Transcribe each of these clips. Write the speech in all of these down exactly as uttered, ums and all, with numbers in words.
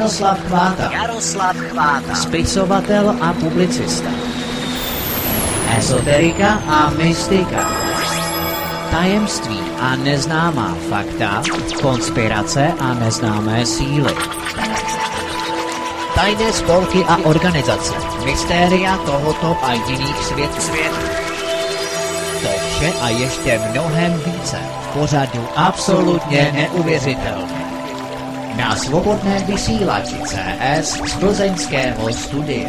Jaroslav Chváta. Jaroslav Chváta. Spisovatel a publicista. Ezoterika a mystika. Tajemství a neznámá fakta. Konspirace a neznámé síly. Tajné spolky a organizace. Mystéria tohoto a jiných světů. To vše a ještě mnohem více. Pořadu absolutně neuvěřitelné. Na svobodném vysílači C S z plzeňského studia.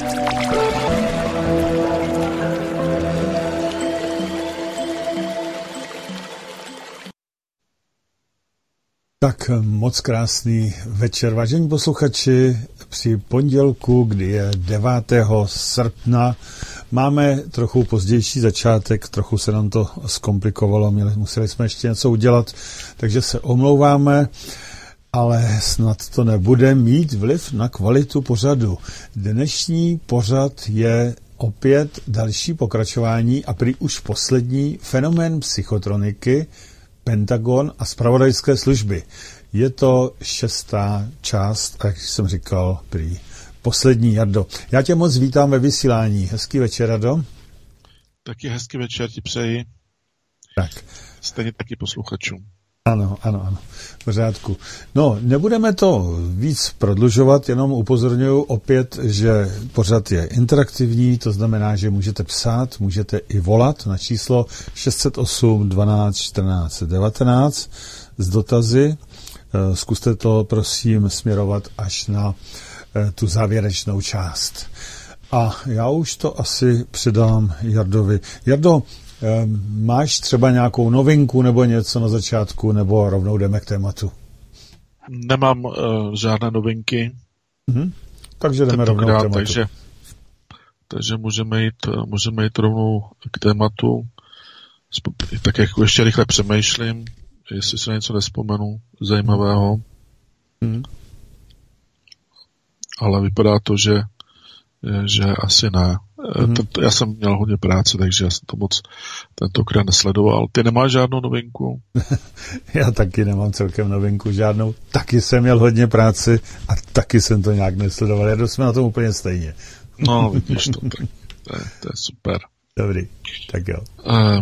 Tak moc krásný večer, vážení posluchači, při pondělku, kdy je devátého srpna, máme trochu pozdější začátek, trochu se nám to zkomplikovalo, měli, museli jsme ještě něco udělat, takže se omlouváme, ale snad to nebude mít vliv na kvalitu pořadu. Dnešní pořad je opět další pokračování a prý už poslední fenomén psychotroniky, Pentagon a zpravodajské služby. Je to šestá část, jak jsem říkal, prý poslední, Jardo. Já tě moc vítám ve vysílání. Hezký večer, Jardo. Taky hezký večer ti přeji. Tak. Stejně taky posluchačům. Ano, ano, ano. V pořádku. No, nebudeme to víc prodlužovat, jenom upozorňuji opět, že pořad je interaktivní, to znamená, že můžete psát, můžete i volat na číslo šest set osm dvanáct čtrnáct devatenáct s dotazy. Zkuste to, prosím, směrovat až na tu závěrečnou část. A já už to asi předám Jardovi. Jardo, máš třeba nějakou novinku nebo něco na začátku, nebo rovnou jdeme k tématu? Nemám uh, žádné novinky. Mm-hmm. Takže jdeme rovnou k tématu. Takže, takže můžeme, jít, můžeme jít rovnou k tématu. Tak jak ještě rychle přemýšlím, jestli se něco nespomenu zajímavého. Mm-hmm. Ale vypadá to, že, že asi ne. Hmm. Tento, já jsem měl hodně práce, takže já jsem to moc tentokrát nesledoval. Ty nemáš žádnou novinku? Já taky nemám celkem novinku žádnou. Taky jsem měl hodně práce a taky jsem to nějak nesledoval. Já jsme na tom úplně stejně. No, vidíš to, tak to je, to je super. Dobrý, tak jo. Uh,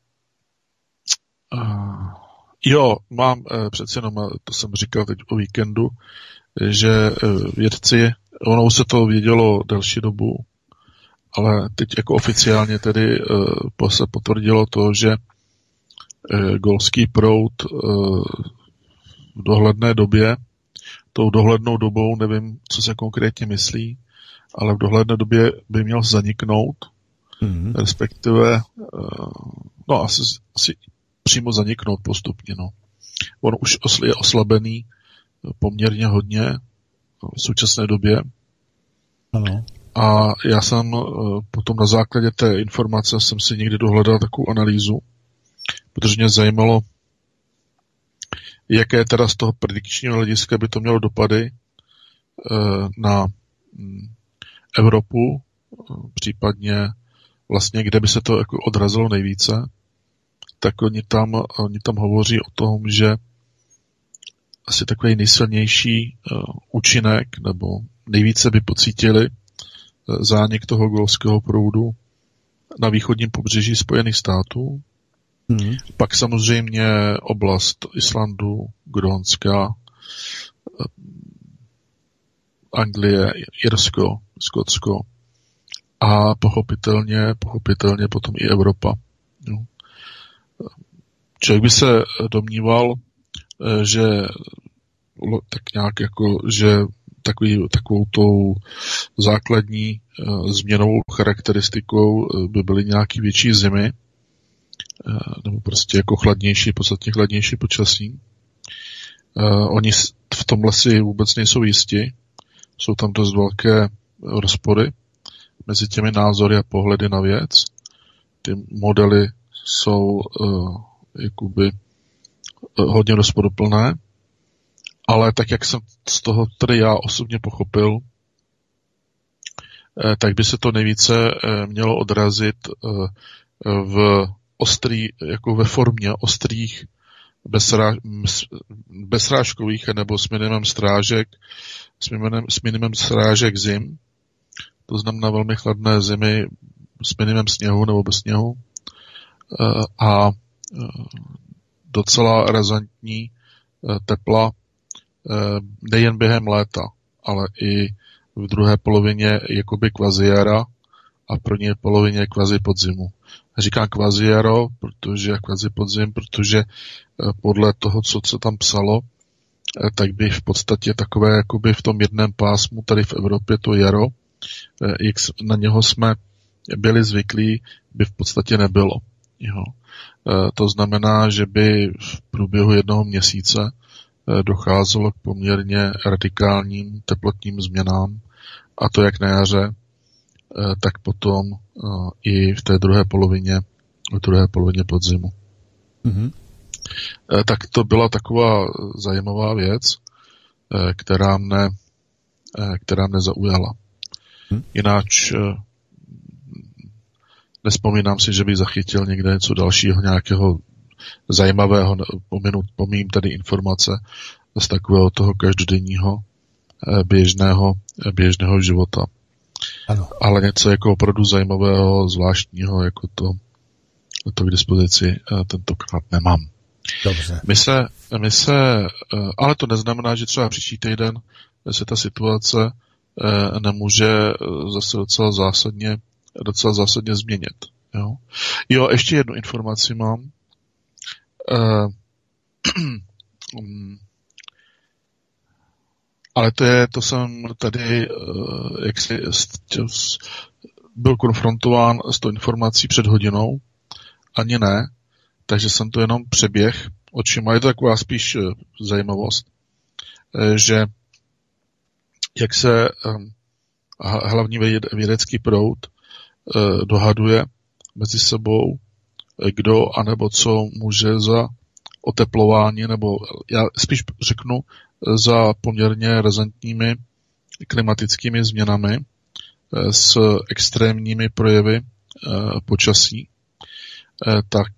uh, jo, mám uh, přeci jenom, to jsem říkal teď o víkendu, že uh, vědci, ono už se to vědělo delší dobu, ale teď jako oficiálně tedy uh, se potvrdilo to, že uh, golský proud uh, v dohledné době, tou dohlednou dobou, nevím, co se konkrétně myslí, ale v dohledné době by měl zaniknout, mm-hmm. respektive, uh, no asi, asi přímo zaniknout postupně, no. On už je oslabený poměrně hodně v současné době. Ano. A já jsem potom na základě té informace jsem si někdy dohledal takovou analýzu, protože mě zajímalo, jaké teda z toho predikčního hlediska by to mělo dopady na Evropu, případně vlastně kde by se to jako odrazilo nejvíce, tak oni tam, oni tam hovoří o tom, že asi takový nejsilnější účinek nebo nejvíce by pocítili zánik toho golského proudu na východním pobřeží Spojených států. Hmm. Pak samozřejmě oblast Islandu, Grónska, Anglie, Irsko, Skotsko a pochopitelně, pochopitelně potom i Evropa. No. Člověk by se domníval, že tak nějak jako, že Takový, takovou tou základní uh, změnovou charakteristikou uh, by byly nějaký větší zimy, uh, nebo prostě jako chladnější, podstatně chladnější počasí. Uh, oni v tomhle si vůbec nejsou jisti. Jsou tam dost velké rozpory mezi těmi názory a pohledy na věc. Ty modely jsou uh, jakoby uh, hodně rozporuplné. Ale tak, jak jsem z toho tedy já osobně pochopil, tak by se to nejvíce mělo odrazit v ostrý, jako ve formě ostrých bezsrážkových nebo s minimem strážek, s minimem, s minimem strážek zim, to znamená velmi chladné zimy s minimem sněhu nebo bez sněhu a docela razantní tepla nejen během léta, ale i v druhé polovině jakoby kvazijara a v první polovině kvazi podzimu. Říkám kvazijaro, protože kvazi podzim, protože podle toho, co se tam psalo, tak by v podstatě takové jakoby v tom jednom pásmu tady v Evropě to jaro, jak na něho jsme byli zvyklí, by v podstatě nebylo. Jo. To znamená, že by v průběhu jednoho měsíce docházelo k poměrně radikálním teplotním změnám, a to jak na jaře, tak potom i v té druhé polovině, v druhé polovině podzimu. Mm-hmm. Tak to byla taková zajímavá věc, která mne, která mne zaujala. Mm. Jináč nespomínám si, že bych zachytil někde něco dalšího, nějakého zajímavého, pominu, pomím tady informace z takového toho každodenního běžného, běžného života. Ano. Ale něco jako opravdu zajímavého, zvláštního, jako to, to k dispozici tentokrát nemám. Dobře. My se, my se, ale to neznamená, že třeba příští týden se ta situace nemůže zase docela zásadně, docela zásadně změnit. Jo, jo ještě jednu informaci mám. Ale to je, to jsem tady, jak si byl konfrontován s tou informací před hodinou, ani ne, takže jsem to jenom přeběh očima. Je to taková spíš zajímavost, že jak se hlavní vědecký proud dohaduje mezi sebou, kdo anebo co může za oteplování, nebo já spíš řeknu za poměrně razantními klimatickými změnami s extrémními projevy počasí, tak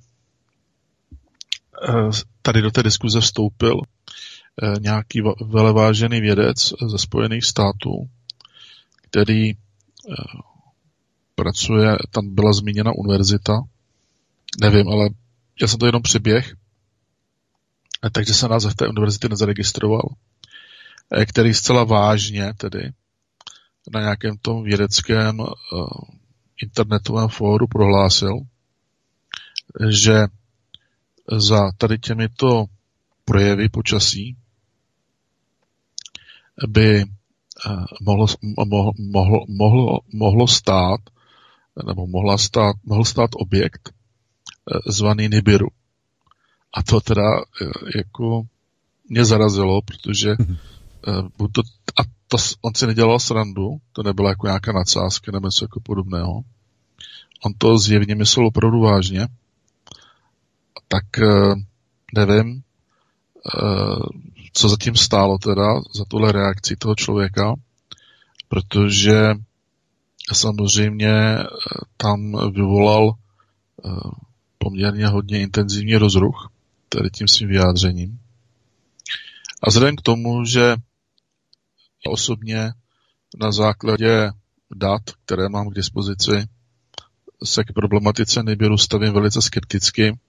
tady do té diskuze vstoupil nějaký velevážený vědec ze Spojených států, který pracuje, tam byla zmíněna univerzita, nevím, ale já jsem to jenom přeběh, takže se název té univerzity nezaregistroval, který zcela vážně tedy na nějakém tom vědeckém uh, internetovém fóru prohlásil, že za tady těmito projevy počasí by uh, mohlo, mohlo, mohlo, mohlo, mohlo stát, nebo mohla stát, mohl stát objekt uh, zvaný Nibiru. A to teda jako mě zarazilo, protože uh, to, a to, on si nedělal srandu, to nebyla jako nějaká nadsázka nebo něco jako podobného. On to zjevně myslel opravdu vážně. Tak uh, nevím, uh, co zatím stálo teda za tuhle reakci toho člověka, protože samozřejmě tam vyvolal uh, poměrně hodně intenzivní rozruch tady tím svým vyjádřením. A vzhledem k tomu, že osobně na základě dat, které mám k dispozici, se k problematice Nibiru stavím velice skepticky,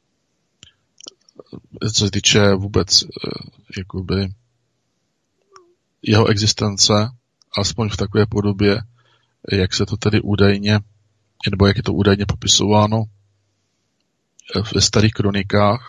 co se týče vůbec jakoby jeho existence, alespoň v takové podobě, jak se to tedy údajně, nebo jak je to údajně popisováno ve starých kronikách.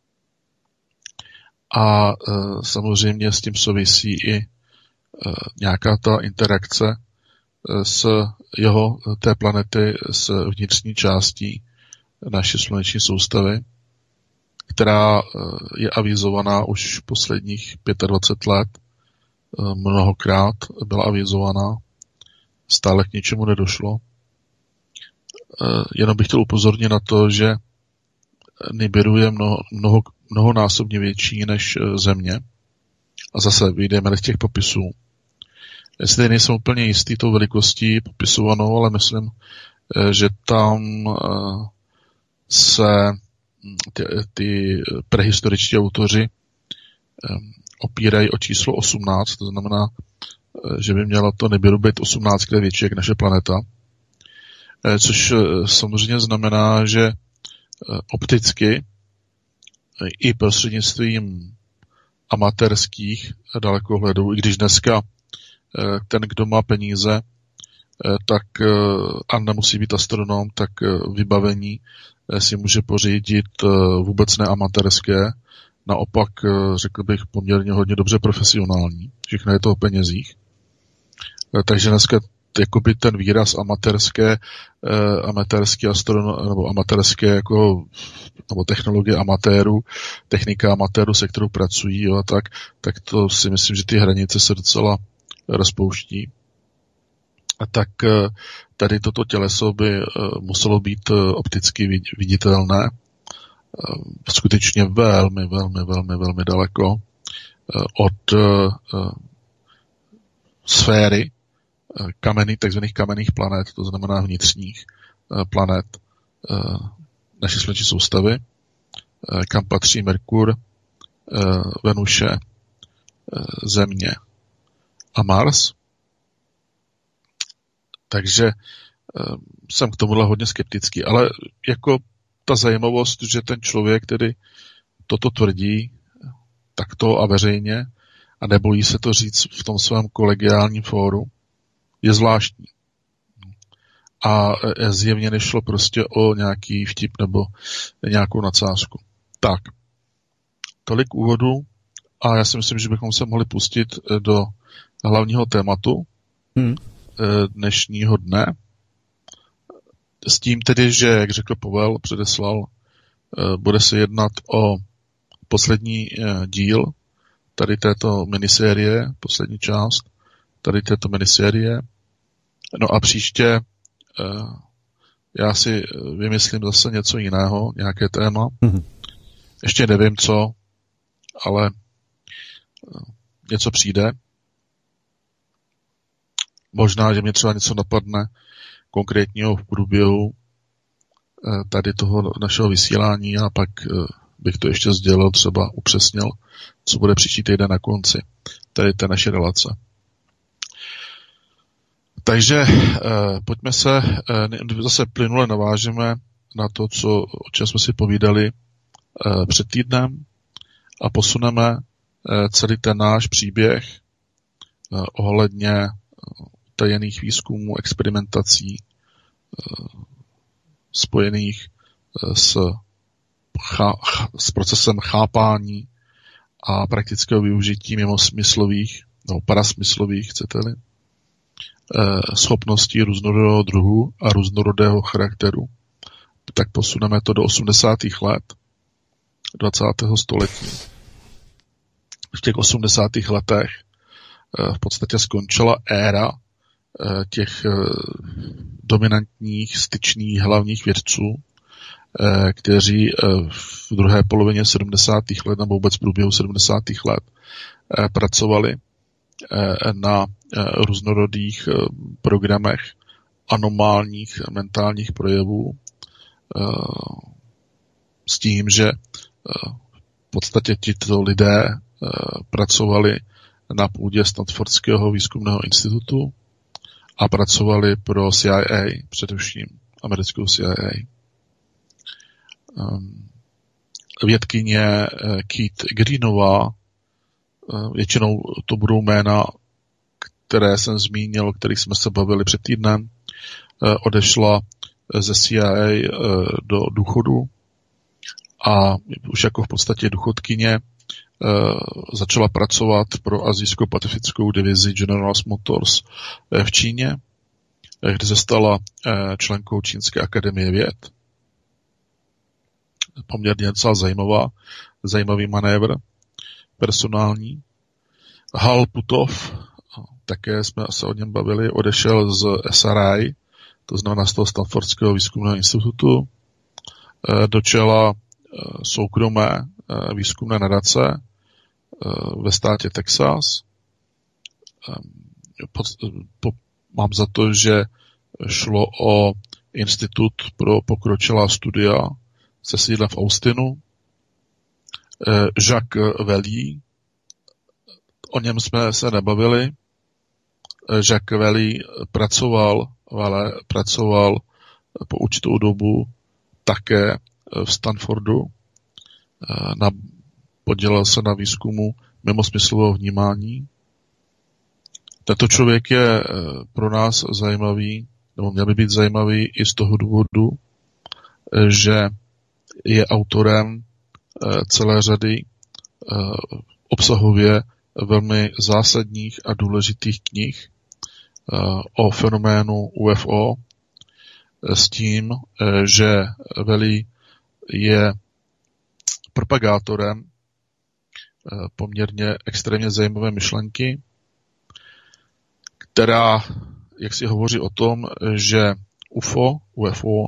A e, samozřejmě s tím souvisí i e, nějaká ta interakce e, s jeho té planety s vnitřní částí naší sluneční soustavy, která e, je avizovaná už posledních dvacet pět let. E, mnohokrát byla avizovaná, stále k ničemu nedošlo. E, jenom bych chtěl upozornit na to, že Nibiru je mnoho, mnoho, mnohonásobně větší než Země. A zase vyjdeme z těch popisů. Jestli nejsem úplně jistý tou velikostí popisovanou, ale myslím, že tam se ty, ty prehistoričtí autoři opírají o číslo osmnáct, to znamená, že by měla to Nibiru být osmnáctkrát větší jak naše planeta. Což samozřejmě znamená, že opticky i prostřednictvím amatérských dalekohledů, i když dneska ten, kdo má peníze, tak a nemusí být astronom, tak vybavení si může pořídit vůbec neamatérské, naopak, řekl bych, poměrně hodně dobře profesionální. Všechno je to o penězích. Takže dneska jakoby ten výraz amatérské, eh, amatérský astronom, nebo amatérské jako, nebo technologie amatérů, technika amatérů, se kterou pracují, jo, tak, tak to si myslím, že ty hranice se docela rozpouští. A tak eh, tady toto těleso by eh, muselo být eh, opticky viditelné. Eh, skutečně velmi, velmi, velmi, velmi daleko eh, od eh, sféry kamenný, takzvaných kamenných planet, to znamená vnitřních planet naší sluneční soustavy, kam patří Merkur, Venuše, Země a Mars. Takže jsem k tomuhle hodně skeptický, ale jako ta zajímavost, že ten člověk tedy toto tvrdí takto a veřejně a nebojí se to říct v tom svém kolegiálním fóru, je zvláštní. A zjevně nešlo prostě o nějaký vtip nebo nějakou nadsázku. Tak, tolik úvodu a já si myslím, že bychom se mohli pustit do hlavního tématu hmm. dnešního dne. S tím tedy, že, jak řekl Pavel, předeslal, bude se jednat o poslední díl tady této minisérie, poslední část tady této minisérie. No a příště já si vymyslím zase něco jiného, nějaké téma. Mm-hmm. Ještě nevím co, ale něco přijde. Možná, že mě třeba něco napadne konkrétního v průběhu tady toho našeho vysílání a pak bych to ještě sdělil, třeba upřesnil, co bude příští týden na konci tady té naše relace. Takže eh, pojďme se, eh, zase plynule navážeme na to, co, o čem jsme si povídali eh, před týdnem a posuneme eh, celý ten náš příběh eh, ohledně eh, tajených výzkumů, experimentací eh, spojených eh, s, chá, s procesem chápání a praktického využití mimosmyslových nebo parasmyslových, chcete-li, schopností různorodého druhu a různorodého charakteru, tak posuneme to do osmdesátých let dvacátého století. V těch osmdesátých letech v podstatě skončila éra těch dominantních styčných hlavních vědců, kteří v druhé polovině sedmdesátých let nebo vůbec v průběhu sedmdesátých let pracovali na různorodých programech anomálních mentálních projevů s tím, že v podstatě tito lidé pracovali na půdě Stanfordského výzkumného institutu a pracovali pro C I A, především americkou C I A. Vědkyně Keith Greenová, většinou to budou jména, které jsem zmínil, o kterých jsme se bavili před týdnem, odešla ze C I A do důchodu a už jako v podstatě důchodkyně začala pracovat pro asijsko-pacifickou divizi General Motors v Číně, kde se stala členkou Čínské akademie věd. Poměrně docela zajímavá, zajímavý manévr personální. Hal Puthoff, také jsme se o něm bavili, odešel z S R I, to znamená z toho Stanfordského výzkumného institutu, do čela soukromé výzkumné nadace ve státě Texas. Mám za to, že šlo o institut pro pokročilá studia se sídlem v Austinu. Jacques Vallée, o něm jsme se nebavili. Jacques Vallée pracoval, ale pracoval po určitou dobu také v Stanfordu. Na, podílel se na výzkumu mimosmyslového vnímání. Tento člověk je pro nás zajímavý, nebo měl by být zajímavý i z toho důvodu, že je autorem celé řady obsahově velmi zásadních a důležitých knih o fenoménu U F O, s tím, že Vallée je propagátorem poměrně extrémně zajímavé myšlenky, která, jak si hovoří o tom, že U F O, U F O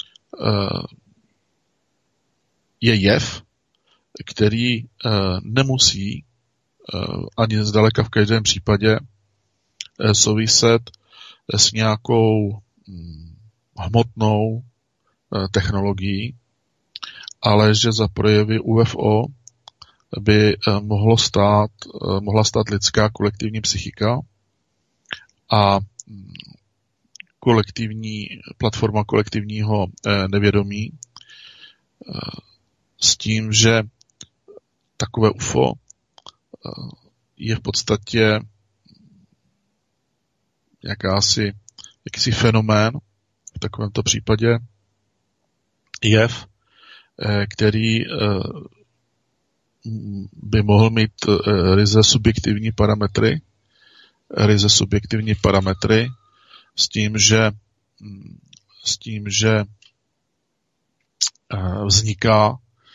je jev, který nemusí ani zdaleka v každém případě souviset s nějakou hmotnou technologií, ale že za projevy U F O by mohlo stát, mohla stát lidská kolektivní psychika a kolektivní platforma kolektivního nevědomí s tím, že takové U F O je v podstatě jakási, jakýsi fenomén, v takovémto případě jev, který by mohl mít ryze subjektivní parametry, ryze subjektivní parametry s tím, že s tím, že vzniká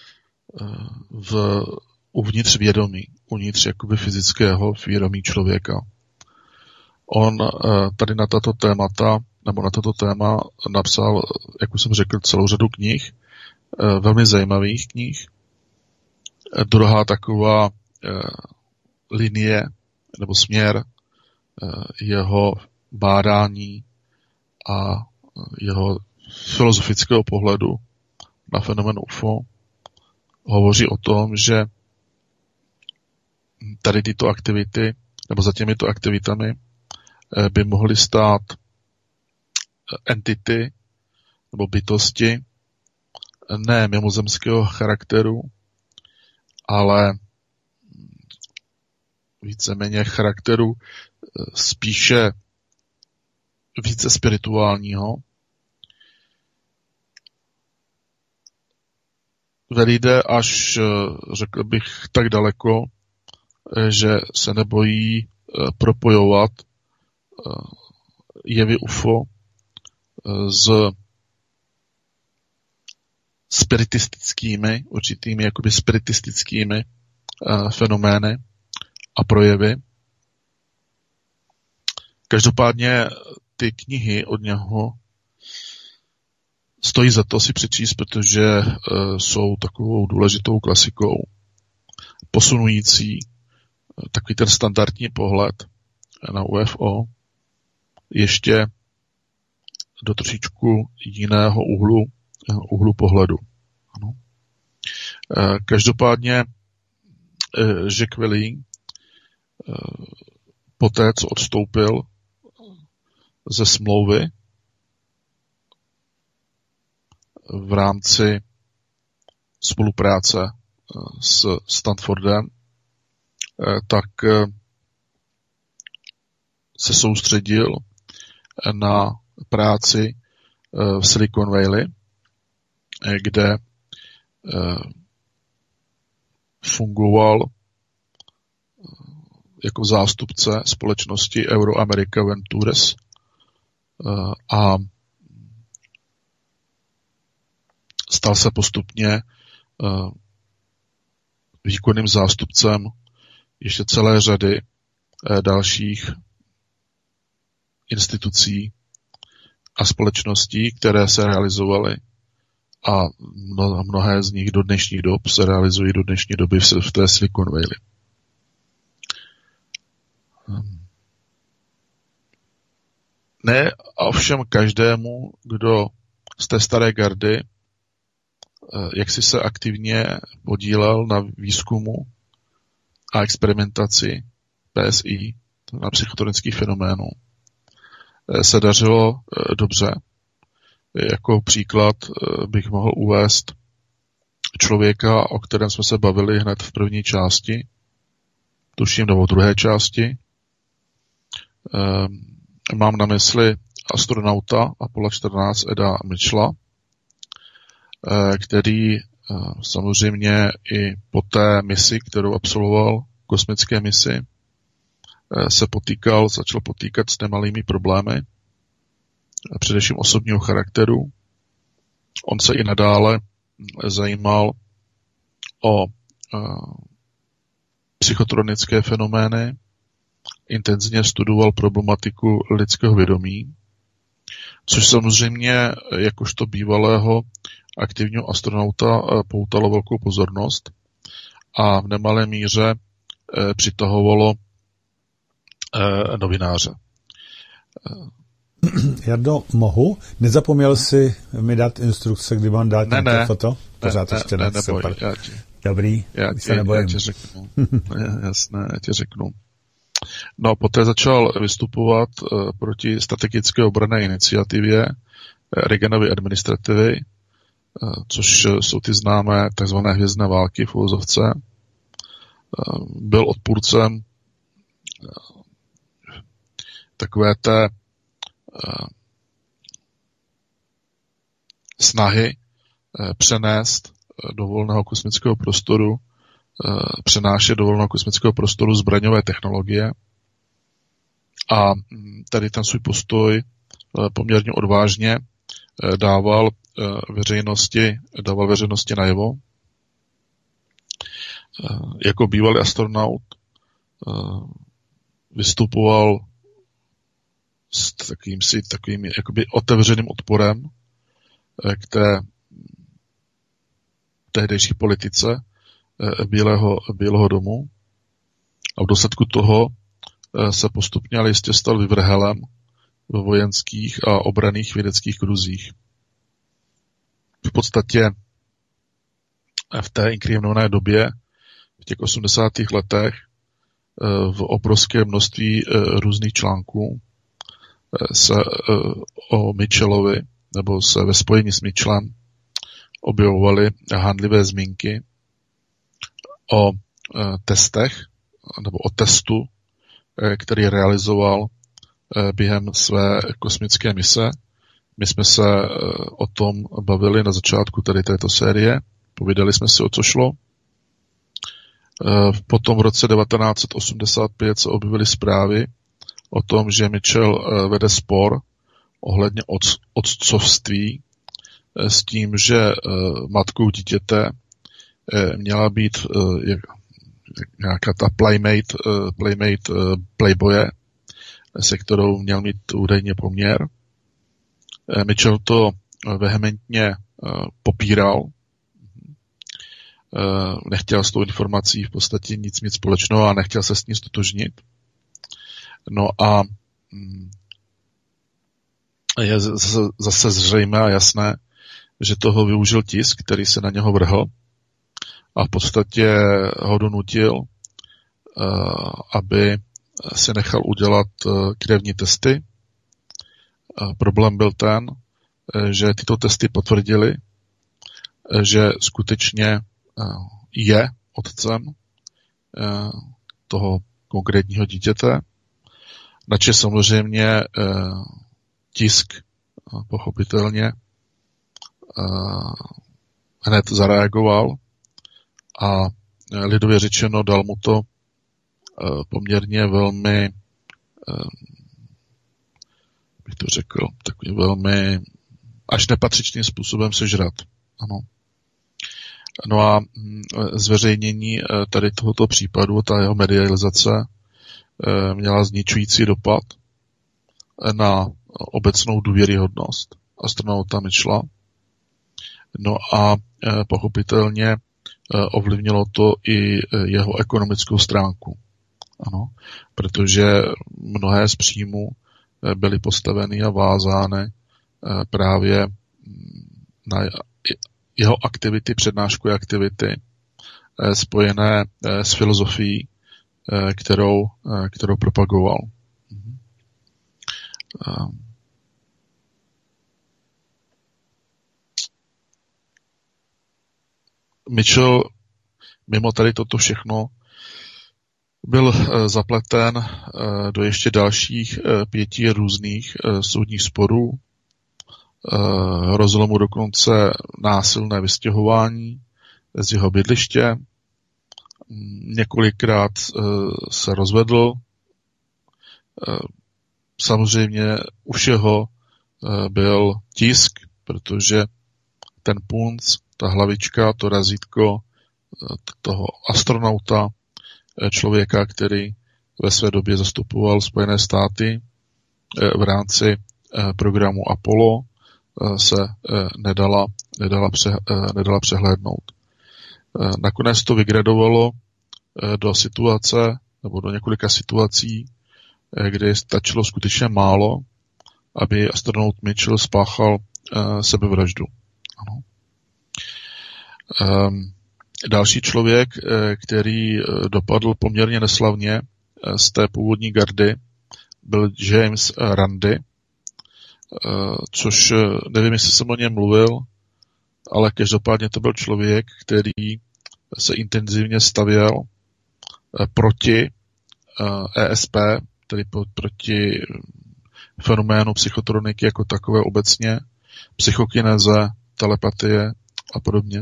v, uvnitř vědomí, uvnitř jakoby fyzického vědomí člověka. On tady na tato témata, nebo na toto téma napsal, jak už jsem řekl, celou řadu knih, velmi zajímavých knih. Druhá taková linie nebo směr jeho bádání a jeho filozofického pohledu na fenomén U F O hovoří o tom, že tady tyto aktivity, nebo za těmito aktivitami by mohly stát entity nebo bytosti ne mimozemského charakteru, ale víceméně charakteru spíše více spirituálního. Vallée jde až, řekl bych, tak daleko, že se nebojí propojovat jevy U F O s spiritistickými, určitými jakoby spiritistickými fenomény a projevy. Každopádně ty knihy od něho stojí za to si přečíst, protože jsou takovou důležitou klasikou, posunující takový ten standardní pohled na U F O ještě do trošičku jiného úhlu, úhlu pohledu. Ano. Každopádně Jacques Vallée poté, co odstoupil ze smlouvy v rámci spolupráce s Stanfordem, tak se soustředil na práci v Silicon Valley, kde fungoval jako zástupce společnosti Euro-America Ventures a stal se postupně výkonným zástupcem ještě celé řady dalších institucí a společností, které se realizovaly a mnohé z nich do dnešních dob se realizují do dnešní doby v té Silicon Valley. Ne a ovšem každému, kdo z té staré gardy jak si se aktivně podílel na výzkumu a experimentaci P S I, na psychotronických fenoménů, se dařilo dobře. Jako příklad bych mohl uvést člověka, o kterém jsme se bavili hned v první části, tuším, nebo v druhé části. Mám na mysli astronauta Apollo čtrnáct Eda Mitchella, který samozřejmě i po té misi, kterou absolvoval, kosmické misi, se potýkal, začal potýkat s nemalými problémy, především osobního charakteru. On se i nadále zajímal o psychotronické fenomény, intenzivně studoval problematiku lidského vědomí, což samozřejmě jakožto bývalého aktivního astronauta poutalo velkou pozornost a v nemalé míře přitahovalo novináře. Jardo, mohu? Nezapomněl jsi mi dát instrukce, kdy mám dát ne, nějaké ne, foto? Pořád ne, ještě ne, ne, ne, neboj, super. já ti, Dobrý, já, se já, nebojím. já ti řeknu. Jasné, já ti řeknu. No, poté začal vystupovat uh, proti strategické obranné iniciativě Reaganovy administrativy, uh, což jsou ty známé tzv. Hvězdné války v uvozovce. Uh, byl odpůrcem uh, takové té uh, snahy uh, přenést uh, do volného kosmického prostoru, uh, přenášet do volného kosmického prostoru zbraňové technologie. A tady ten svůj postoj uh, poměrně odvážně uh, dával uh, veřejnosti, dával veřejnosti najevo. Uh, jako bývalý astronaut uh, vystupoval s takovým si takovým jakoby otevřeným odporem k té tehdejší politice Bílého, Bílého domu a v důsledku toho se postupně ale jistě stal vyvrhelem ve vojenských a obranných vědeckých kruzích. V podstatě v té inkriminované době, v těch osmdesátých letech, v obrovské množství různých článků se o Mitchellovi nebo se ve spojení s Mitchellem objevovaly hanlivé zmínky o testech nebo o testu, který realizoval během své kosmické mise. My jsme se o tom bavili na začátku tady této série, povídali jsme si, o co šlo. Potom v roce devatenáct set osmdesát pět se objevily zprávy o tom, že Mitchell vede spor ohledně otcovství s tím, že matkou dítěte měla být nějaká ta playmate, playmate playboye, se kterou měl mít údajně poměr. Mitchell to vehementně popíral, nechtěl s tou informací v podstatě nic mít společného a nechtěl se s ní stotožnit. No a je zase zřejmé a jasné, že toho využil tisk, který se na něho vrhl a v podstatě ho donutil, aby si nechal udělat krevní testy. Problém byl ten, že tyto testy potvrdily, že skutečně je otcem toho konkrétního dítěte, načež samozřejmě tisk pochopitelně hned zareagoval a lidově řečeno dal mu to poměrně velmi, bych to řekl, takový velmi až nepatřičným způsobem sežrat. Ano. No a zveřejnění tady tohoto případu, ta jeho medializace, měla zničující dopad na obecnou důvěryhodnost astronauta Mitchella. No a pochopitelně ovlivnilo to i jeho ekonomickou stránku. Ano, protože mnohé z příjmů byly postaveny a vázány právě na jeho aktivity, přednáškové aktivity spojené s filozofií, kterou, kterou propagoval. Mitchell mimo tady toto všechno byl zapleten do ještě dalších pěti různých soudních sporů. Hrozilo mu dokonce násilné vystěhování z jeho bydliště. Několikrát se rozvedl. Samozřejmě u všeho byl tisk, protože ten punc, ta hlavička, to razítko toho astronauta, člověka, který ve své době zastupoval Spojené státy v rámci programu Apollo, se nedala, nedala, pře, nedala přehlédnout. Nakonec to vygradovalo do situace, nebo do několika situací, kdy stačilo skutečně málo, aby astronaut Mitchell spáchal sebevraždu. Ano. Další člověk, který dopadl poměrně neslavně z té původní gardy, byl James Randi, což nevím, jestli jsem o něm mluvil, ale každopádně to byl člověk, který se intenzivně stavěl proti E S P, tedy proti fenoménu psychotroniky jako takové obecně, psychokineze, telepatie a podobně.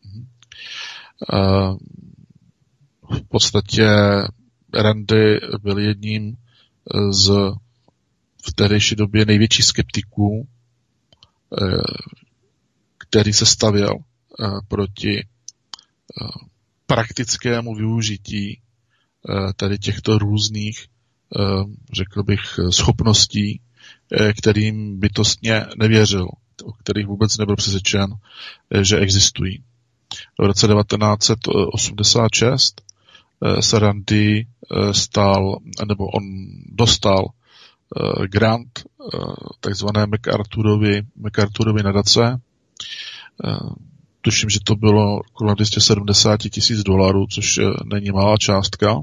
V podstatě Randi byl jedním z v tehdejší době největších skeptiků, který se stavěl proti praktickému využití tady těchto různých, řekl bych, schopností, kterým bytostně nevěřil, o kterých vůbec nebyl přesvědčen, že existují. V roce devatenáct set osmdesát šest se Randi stal, nebo on dostal grant takzvané MacArthurovy, MacArthurovy nadace. Tuším, že to bylo kolem dvě stě sedmdesát tisíc dolarů, což není malá částka.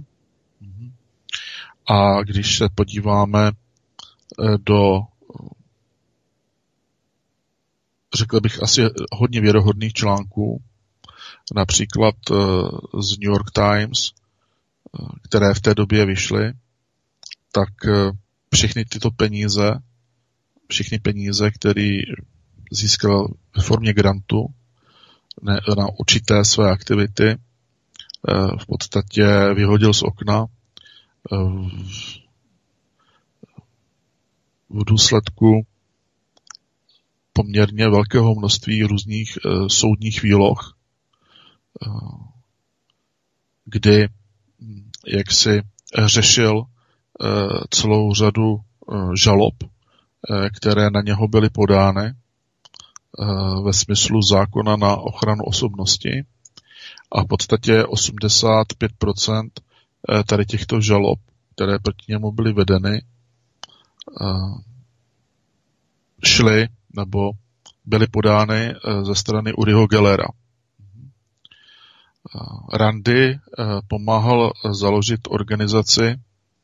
A když se podíváme do, řekl bych, asi hodně věrohodných článků, například z New York Times, které v té době vyšly, tak všechny tyto peníze, všechny peníze, které získal ve formě grantu na určité své aktivity, v podstatě vyhodil z okna v důsledku poměrně velkého množství různých soudních výloh, kdy jaksi řešil celou řadu žalob, které na něho byly podány ve smyslu zákona na ochranu osobnosti, a v podstatě osmdesát pět procent tady těchto žalob, které proti němu byly vedeny, šly nebo byly podány ze strany Uriho Gellera. Randi pomáhal založit organizaci,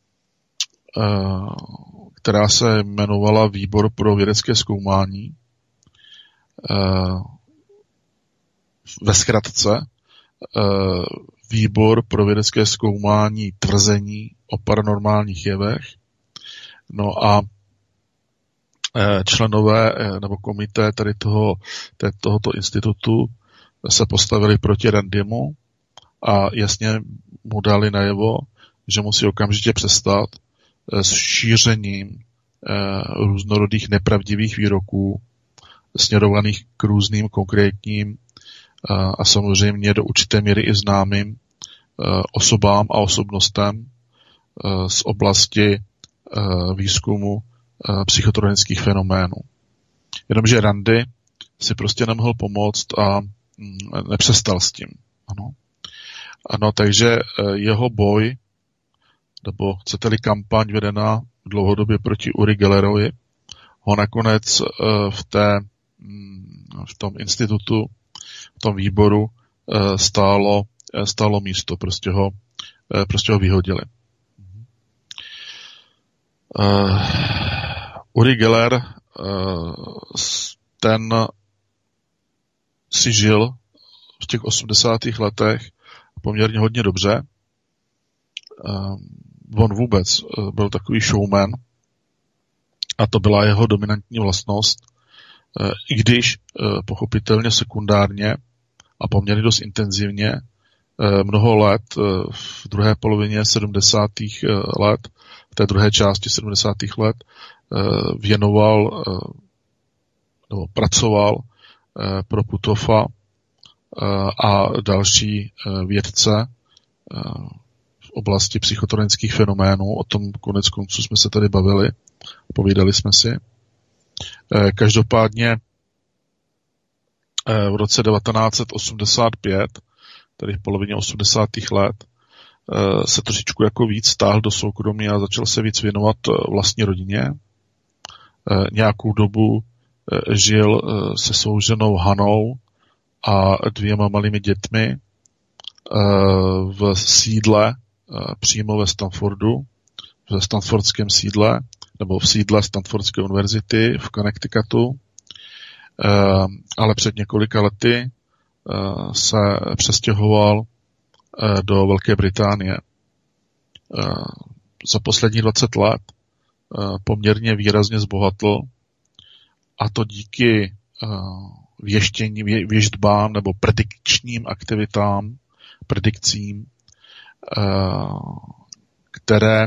která se jmenovala Výbor pro vědecké zkoumání. Ve zkratce Výbor pro vědecké zkoumání tvrzení o paranormálních jevech. No a členové nebo komité tady toho, tohoto institutu se postavili proti Randimu a jasně mu dali najevo, že musí okamžitě přestat s šířením různorodých nepravdivých výroků směrovaných k různým konkrétním a samozřejmě do určité míry i známým osobám a osobnostem z oblasti výzkumu psychotronických fenoménů. Jenomže Randi si prostě nemohl pomoct a nepřestal s tím. Ano. Ano, takže jeho boj, nebo chcete-li kampaň vedená dlouhodobě proti Uri Gellerovi, ho nakonec v, té, v tom institutu tom výboru stálo, stálo místo, prostě ho, prostě ho vyhodili. Uh, Uri Geller, uh, ten si žil v těch osmdesátých letech poměrně hodně dobře. Uh, on vůbec uh, byl takový showman a to byla jeho dominantní vlastnost, uh, i když uh, pochopitelně sekundárně a poměrně dost intenzivně uh, mnoho let uh, v druhé polovině sedmdesátých let, v té druhé části sedmdesátých let uh, věnoval uh, nebo pracoval uh, pro Puthofa a další vědce v oblasti psychotronických fenoménů. O tom konec konců jsme se tady bavili, povídali jsme si. Každopádně v roce devatenáct set osmdesát pět, tedy v polovině osmdesátých let, se trošičku jako víc stáhl do soukromí a začal se víc věnovat vlastní rodině. Nějakou dobu žil se svou ženou Hanou a dvěma malými dětmi v sídle přímo ve Stanfordu, ve stanfordském sídle, nebo v sídle Stanfordské univerzity v Connecticutu, ale před několika lety se přestěhoval do Velké Británie. Za poslední dvacet let poměrně výrazně zbohatl, a to díky věštění, věždbám nebo predikčním aktivitám, predikcím, které,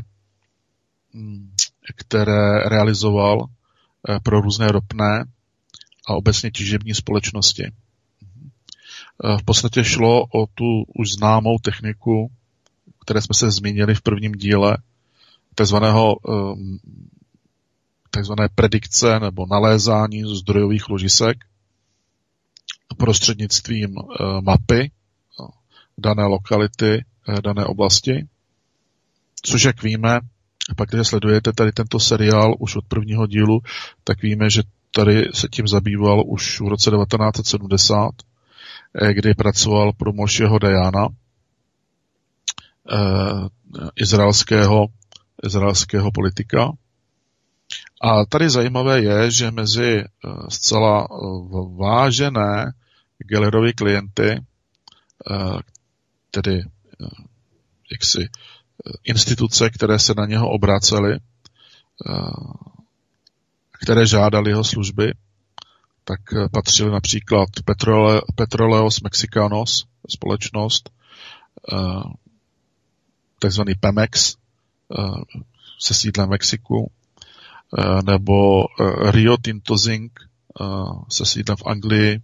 které realizoval pro různé ropné a obecně těžební společnosti. V podstatě šlo o tu už známou techniku, které jsme se zmínili v prvním díle, takzvaného takzvané predikce nebo nalézání zdrojových ložisek prostřednictvím mapy dané lokality, dané oblasti. Což, jak víme, pak když sledujete tady tento seriál už od prvního dílu, tak víme, že tady se tím zabýval už v roce devatenáct set sedmdesát, kdy pracoval pro Mosheho Dayana, izraelského, izraelského politika. A tady zajímavé je, že mezi zcela vážené Gellerovy klienty, tedy jaksi instituce, které se na něho obracely, které žádali jeho služby, tak patřily například Petrole, Petroleos Mexicanos, společnost, takzvaný Pemex, se sídlem v Mexiku, nebo Rio Tinto Zinc se sídlem v Anglii,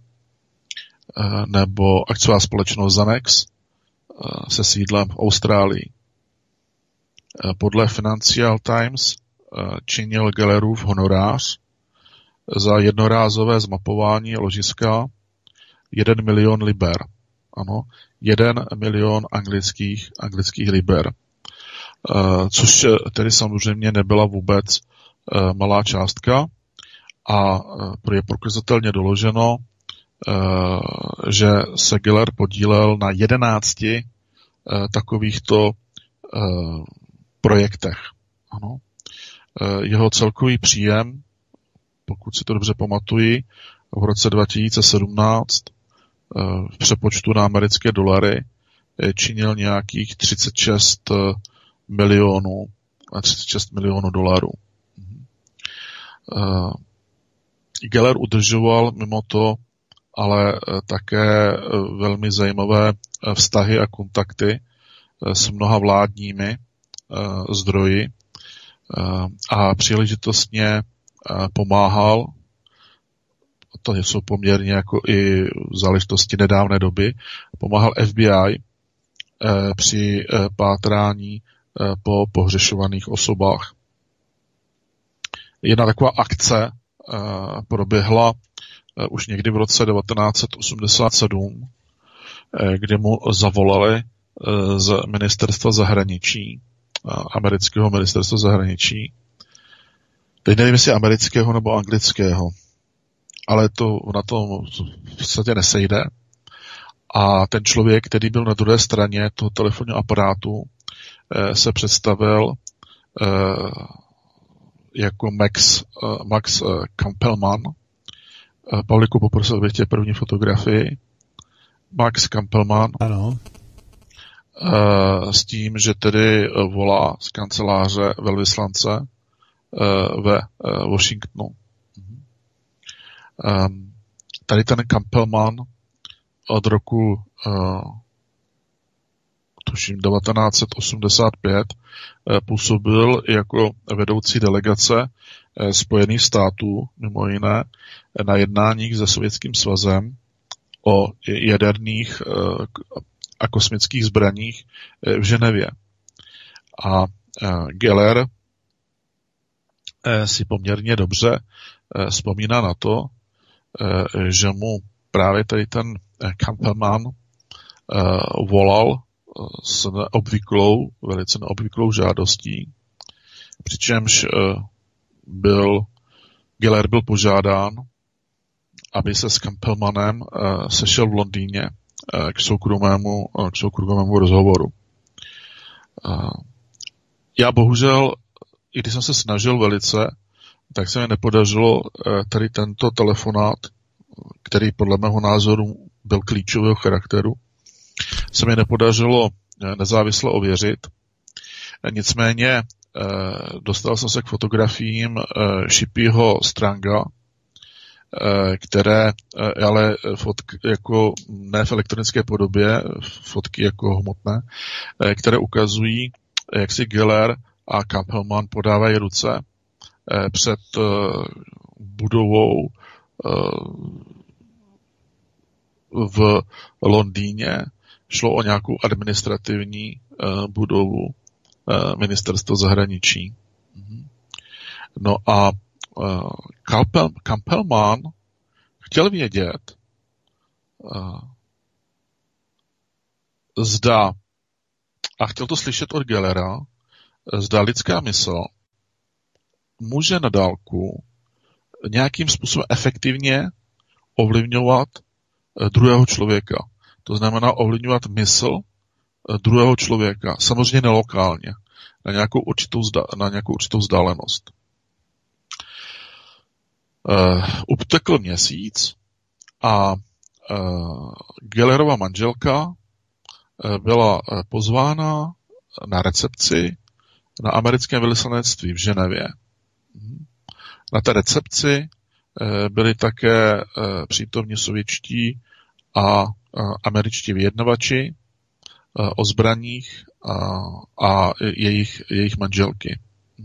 nebo akciová společnost Zanex se sídlem v Austrálii. Podle Financial Times činil Gellerův honorář za jednorázové zmapování ložiska jeden milion liber. Ano, jeden milion anglických, anglických liber. Což tedy samozřejmě nebyla vůbec malá částka a je prokazatelně doloženo, že se Geller podílel na jedenácti takovýchto projektech. Ano. Jeho celkový příjem, pokud si to dobře pamatuji, v roce dva tisíce sedmnáct v přepočtu na americké dolary činil nějakých třicet šest milionů, třicet šest milionů dolarů. Geller udržoval mimo to ale také velmi zajímavé vztahy a kontakty s mnoha vládními zdroji a příležitostně pomáhal, to jsou poměrně jako i záležitosti nedávné doby, pomáhal F B I při pátrání po pohřešovaných osobách. Jedna taková akce proběhla už někdy v roce devatenáct set osmdesát sedm, kdy mu zavolali z ministerstva zahraničí, amerického ministerstva zahraničí. Teď nevím, jestli amerického nebo anglického, ale to na tom v podstatě nesejde. A ten člověk, který byl na druhé straně toho telefonního aparátu, se představil jako Max, Max Kampelmann. Pavliku, poprosil bych tě první fotografii. Max Kampelmann. Ano. S tím, že tedy volá z kanceláře velvyslance ve Washingtonu. Tady ten Kampelmann od roku tuším devatenáct set osmdesát pět působil jako vedoucí delegace Spojených států, mimo jiné, na jednáních se Sovětským svazem o jaderných a kosmických zbraních v Ženevě. A Geller si poměrně dobře vzpomíná na to, že mu právě tady ten Kampelmann volal s neobvyklou, velice neobvyklou žádostí, přičemž byl, Geller byl požádán, aby se s Kampelmannem sešel v Londýně k soukromému, k soukromému rozhovoru. Já bohužel, i když jsem se snažil velice, tak se mi nepodařilo tady tento telefonát, který podle mého názoru byl klíčového charakteru, se mi nepodařilo nezávisle ověřit. Nicméně dostal jsem se k fotografiím Shippyho Stranga, které ale fotky jako ne v elektronické podobě, fotky jako hmotné, které ukazují, jak si Geller a Kampelmann podávají ruce před budovou v Londýně. Šlo o nějakou administrativní budovu ministerstva zahraničí. No a Kampel, Kampelmann chtěl vědět, zda, a chtěl to slyšet od Gellera, zda lidská mysl může na dálku nějakým způsobem efektivně ovlivňovat druhého člověka. To znamená ovlivňovat mysl druhého člověka. Samozřejmě nelokálně, na nějakou určitou, na nějakou určitou vzdálenost. Uh, uptekl měsíc a uh, Gellerova manželka uh, byla uh, pozvána na recepci na americkém velvyslanectví v Ženevě. Na té recepci uh, byli také uh, přítomní sovětští a uh, američtí vyjednavači uh, o zbraních uh, a jejich, jejich manželky.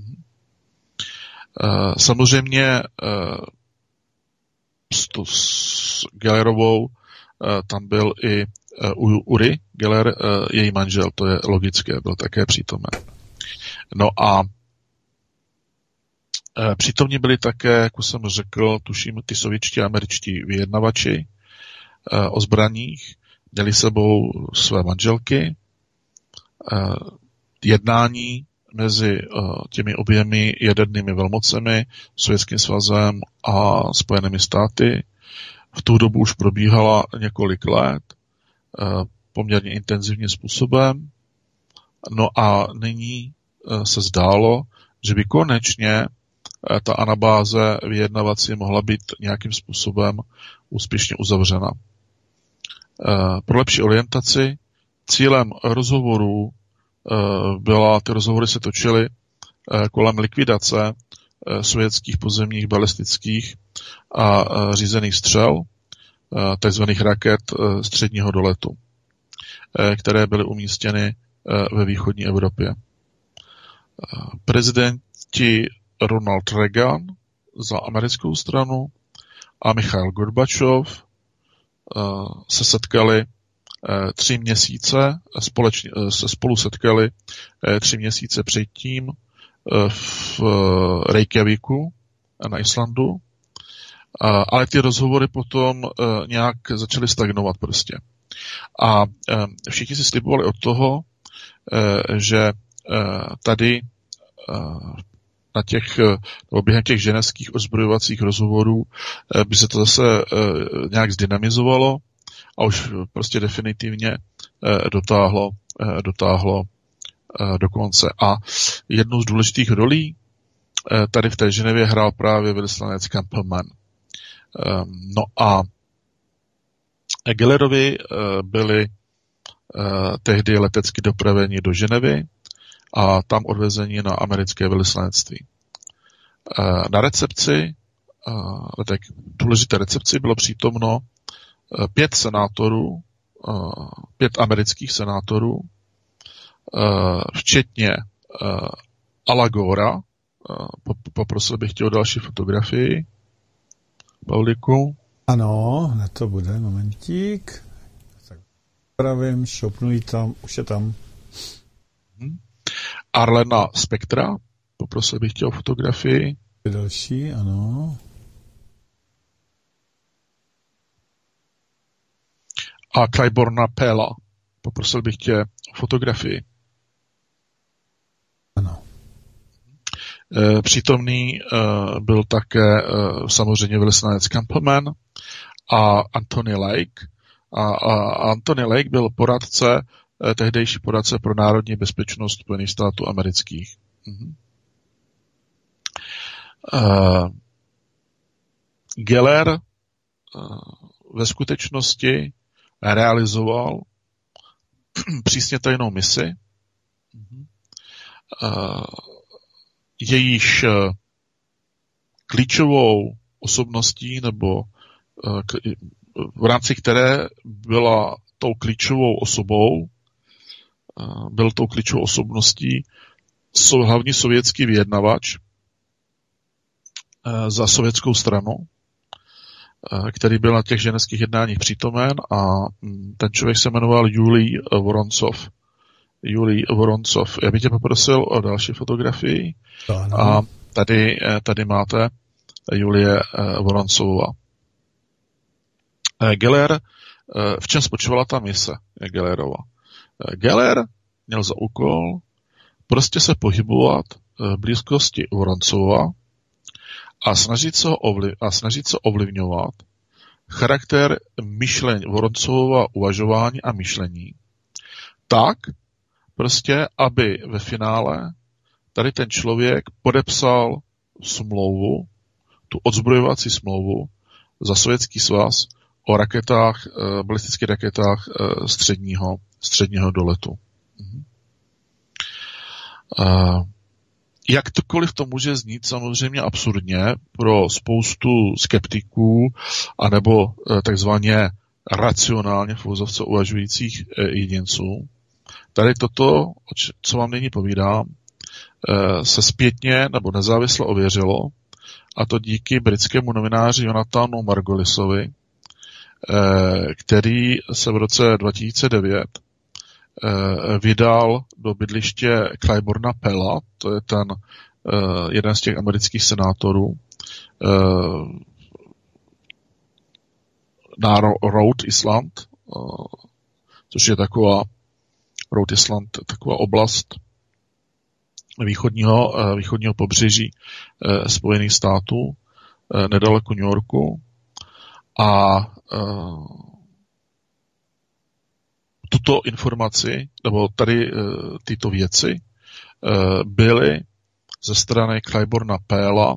Uh, samozřejmě uh, s, to, s Gellerovou uh, tam byl i uh, Uri Geller, uh, její manžel, to je logické, byl také přítomen. No a uh, přítomní byli také, jak už jsem řekl, tuším, ty sovětští a američtí vyjednavači uh, o zbraních, měli sebou své manželky, uh, jednání mezi uh, těmi oběmi jadernými velmocemi, Sovětským svazem a Spojenými státy. V tu dobu už probíhala několik let, uh, poměrně intenzivním způsobem. No a nyní uh, se zdálo, že by konečně uh, ta anabáze vyjednavací mohla být nějakým způsobem úspěšně uzavřena. Uh, pro lepší orientaci cílem rozhovorů byla, ty rozhovory se točily kolem likvidace sovětských pozemních balistických a řízených střel, takzvaných raket středního doletu, které byly umístěny ve východní Evropě. Prezidenti Ronald Reagan za americkou stranu a Michail Gorbačov se setkali tři měsíce, společně se spolu setkali tři měsíce předtím v Reykjavíku na Islandu, ale ty rozhovory potom nějak začaly stagnovat prostě. A všichni si slibovali od toho, že tady na těch, nebo během těch ženevských ozbrojovacích rozhovorů by se to zase nějak zdynamizovalo a už prostě definitivně dotáhlo, dotáhlo do konce. A jednu z důležitých rolí tady v té Ženevě hrál právě velvyslanec Campbellman. No a Gellerovi byli tehdy letecky dopraveni do Ženevy a tam odvezeni na americké velvyslanectví. Na recepci, na tak důležité recepci bylo přítomno pět senátorů, pět amerických senátorů, včetně Ala Gora. Poprosil bych tě o další fotografii. Pavlíku. Ano, hned to bude, momentík. Tak pravím, šopnu tam, už je tam. Hmm. Arlena Spectra, poprosil bych tě o fotografii. Další, ano. A Clyborna Pella, poprosil bych tě o fotografii. Ano. Přítomný byl také samozřejmě velvyslanec Campbellman a Anthony Lake. A, a Anthony Lake byl poradce, tehdejší poradce pro národní bezpečnost Spojených států amerických. Mhm. Uh, Geller uh, ve skutečnosti realizoval přísně tajnou misi, uh, jejíž uh, klíčovou osobností, nebo uh, k, v rámci které byla tou klíčovou osobou, uh, byl tou klíčovou osobností so, hlavní sovětský vyjednavač uh, za sovětskou stranu, uh, který byl na těch ženevských jednáních přítomen, a um, ten člověk se jmenoval Julij Voroncov. Julij Voroncov. Já bych tě poprosil o další fotografii. Ano. A tady, tady máte Julie Voroncová. Geller, v čem spočívala ta mise Gellerova? Geller měl za úkol prostě se pohybovat v blízkosti Voroncova a snažit se, ovliv, a snažit se ovlivňovat charakter myšlení, Voroncova uvažování a myšlení tak, prostě, aby ve finále tady ten člověk podepsal smlouvu, tu odzbrojovací smlouvu za Sovětský svaz o raketách, balistických raketách středního, středního doletu. Mhm. Jak tkoliv to může znít samozřejmě absurdně pro spoustu skeptiků anebo takzvaně racionálně v uvozovce uvažujících jedinců, tady toto, co vám nyní povídám, se zpětně nebo nezávisle ověřilo, a to díky britskému novináři Jonathanu Margolisovi, který se v roce dva tisíce devět vydal do bydliště Clyborna Pella, to je ten jeden z těch amerických senátorů, na Rhode Island, což je taková Rhode Island, taková oblast východního, východního pobřeží Spojených států, nedaleko New Yorku. A tuto informaci, nebo tady tyto věci byly ze strany Clyborna Pella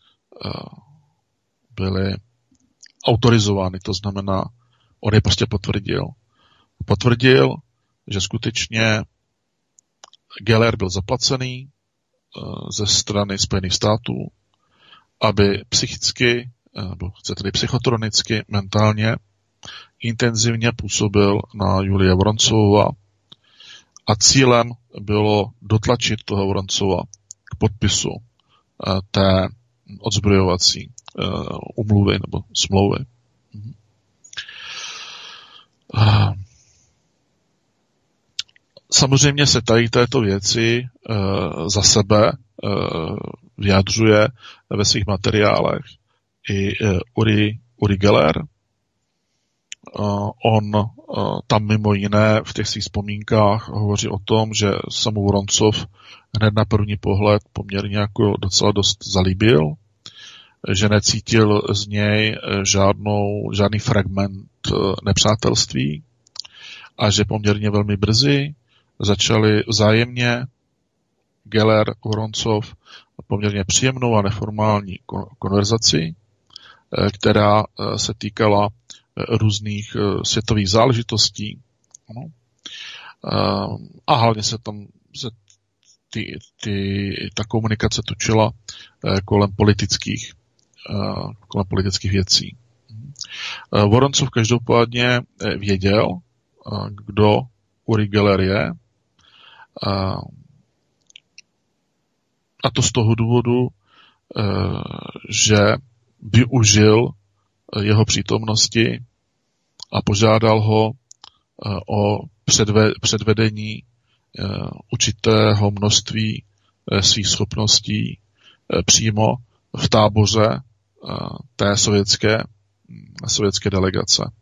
byly autorizovány, to znamená, on je prostě potvrdil. Potvrdil, že skutečně Geller byl zaplacený ze strany Spojených států, aby psychicky, nebo chce tedy psychotronicky, mentálně, intenzivně působil na Julie Voroncova, a cílem bylo dotlačit toho Voroncova k podpisu té odzbrojovací umluvy nebo smlouvy. Samozřejmě se tady této věci uh, za sebe uh, vyjadřuje ve svých materiálech i uh, Uri, Uri Geller. Uh, on uh, tam mimo jiné v těch svých vzpomínkách hovoří o tom, že se mu Voroncov hned na první pohled poměrně jako docela dost zalíbil že necítil z něj žádnou, žádný fragment nepřátelství a že poměrně velmi brzy začali vzájemně Geller, Voroncov poměrně příjemnou a neformální konverzaci, která se týkala různých světových záležitostí. A hlavně se tam se ty, ty, ta komunikace točila kolem politických, kolem politických věcí. Voroncov každopádně věděl, kdo Uri Geller je, a to z toho důvodu, že využil jeho přítomnosti a požádal ho o předve, předvedení určitého množství svých schopností přímo v táboře té sovětské, sovětské delegace.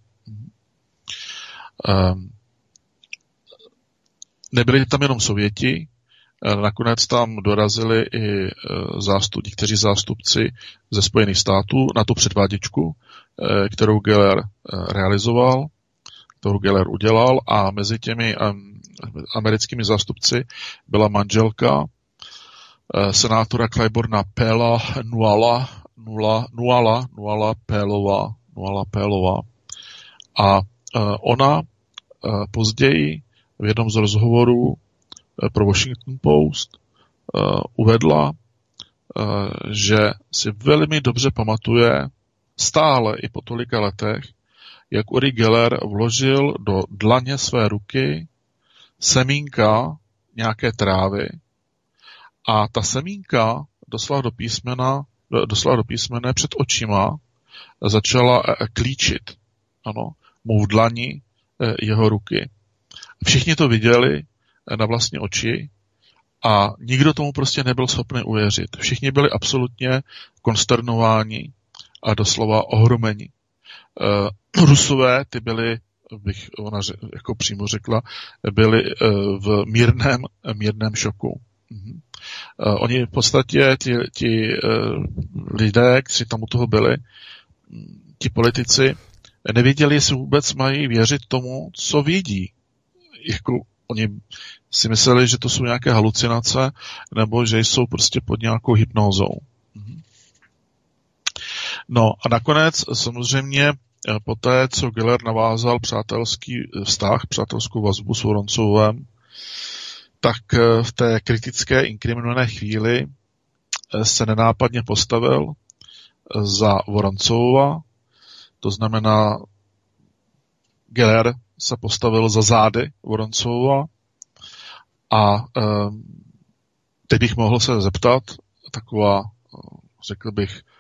Nebyli tam jenom Sověti, nakonec tam dorazili i zástup, někteří zástupci ze Spojených států na tu předváděčku, kterou Geller realizoval, kterou Geller udělal, a mezi těmi americkými zástupci byla manželka senátora Claiborna Pela Nuala, Nuala, Nuala, Nuala Pelová, Nuala Pelová. A ona později v jednom z rozhovorů pro Washington Post uh, uvedla, uh, že si velmi dobře pamatuje stále i po tolika letech, jak Uri Geller vložil do dlaně své ruky semínka nějaké trávy a ta semínka doslova do písmena, doslova do písmene před očima začala klíčit, ano, mu v dlani jeho ruky. Všichni to viděli na vlastní oči a nikdo tomu prostě nebyl schopný uvěřit. Všichni byli absolutně konsternováni a doslova ohromeni. Uh, Rusové, ty byli, bych ona jako přímo řekla, byli uh, v mírném, mírném šoku. Uh-huh. Uh, oni v podstatě, ti, ti uh, lidé, kteří tam u toho byli, ti politici, nevěděli, jestli vůbec mají věřit tomu, co vidí. Jako oni si mysleli, že to jsou nějaké halucinace, nebo že jsou prostě pod nějakou hypnózou. No a nakonec samozřejmě po té, co Geller navázal přátelský vztah, přátelskou vazbu s Voroncovem, tak v té kritické inkriminované chvíli se nenápadně postavil za Voroncova, to znamená Geller se postavil za zády Voroncova a e, teď bych mohl se zeptat, taková, řekl bych, e,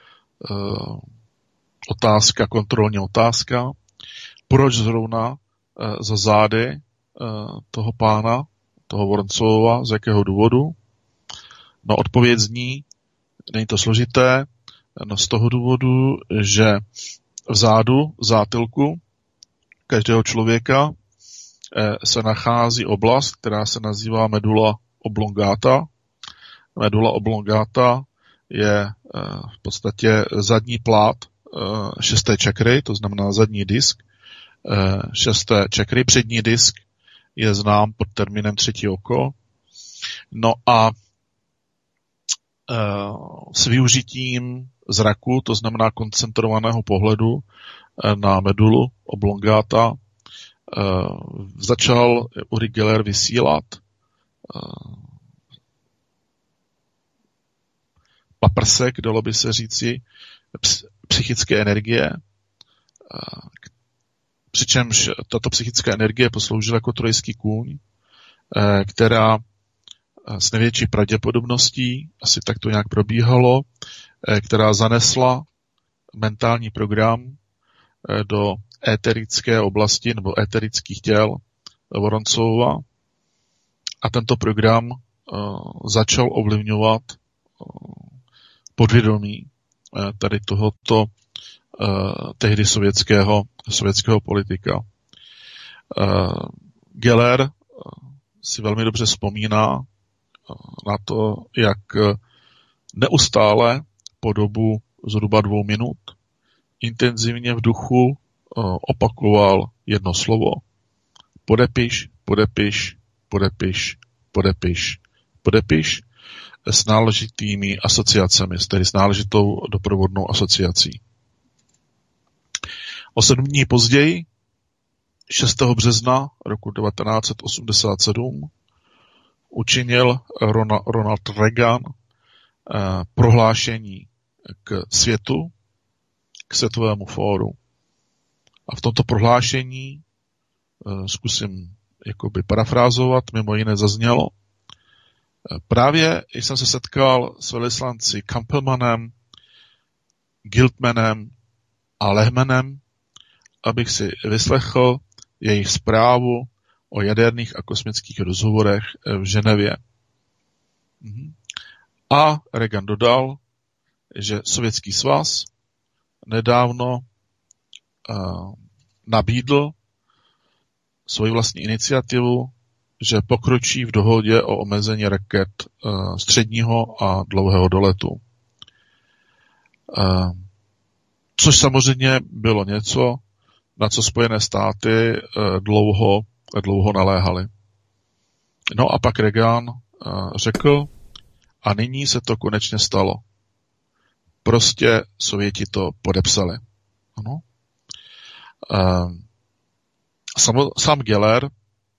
otázka, kontrolní otázka, proč zrovna e, za zády e, toho pána, toho Voroncova, z jakého důvodu? No odpověď zní, není to složité, no z toho důvodu, že vzadu, v zátylku každého člověka se nachází oblast, která se nazývá medulla oblongata. Medulla oblongata je v podstatě zadní plát šesté čakry, to znamená zadní disk šesté čakry. Přední disk je znám pod termínem třetí oko. No a s využitím zraku, to znamená koncentrovaného pohledu na medulu oblongata, začal Uri Geller vysílat paprsek, dalo by se říci, psychické energie, přičemž tato psychická energie posloužila jako trojský kůň, která s největší pravděpodobností, asi tak to nějak probíhalo, která zanesla mentální program do éterické oblasti nebo éterických těl Voroncova a tento program uh, začal ovlivňovat uh, podvědomí uh, tady tohoto uh, tehdy sovětského, sovětského politika. Uh, Geller uh, si velmi dobře vzpomíná uh, na to, jak uh, neustále po dobu zhruba dvou minut intenzivně v duchu opakoval jedno slovo. Podepiš, podepiš, podepiš, podepiš, podepiš s náležitými asociacemi, tedy s náležitou doprovodnou asociací. O sedm dní později, šestého března roku devatenáct set osmdesát sedm, učinil Ronald Reagan eh, prohlášení k světu, k světovému fóru. A v tomto prohlášení eh, zkusím jakoby parafrázovat, mimo jiné zaznělo. Eh, právě jsem se setkal s velvyslanci Campbellmanem, Giltmanem a Lehmanem, abych si vyslechl jejich zprávu o jaderných a kosmických rozhovorech v Ženevě. A Reagan dodal, že Sovětský svaz nedávno uh, nabídl svoji vlastní iniciativu, že pokročí v dohodě o omezení raket uh, středního a dlouhého doletu. Uh, což samozřejmě bylo něco, na co Spojené státy uh, dlouho, dlouho naléhaly. No a pak Reagan uh, řekl, a nyní se to konečně stalo. Prostě Sověti to podepsali. Ano. Uh, sam, sám Geller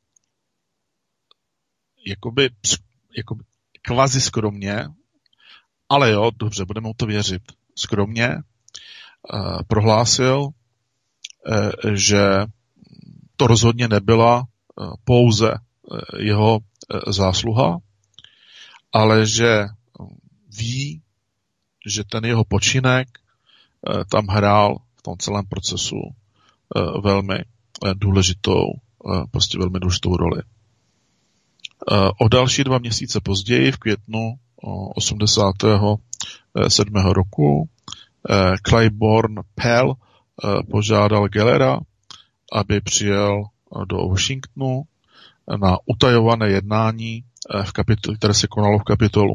jakoby, jakoby kvazi skromně, ale jo, dobře, budeme mu to věřit, skromně uh, prohlásil, uh, že to rozhodně nebyla uh, pouze uh, jeho uh, zásluha, ale že ví, že ten jeho počinek uh, tam hrál v tom celém procesu uh, velmi uh, důležitou, uh, prostě velmi důležitou roli. O další dva měsíce později, v květnu osmdesátého sedmého roku, Claiborne Pell požádal Gellera, aby přijel do Washingtonu na utajované jednání, v kapitolu, které se konalo v Kapitolu.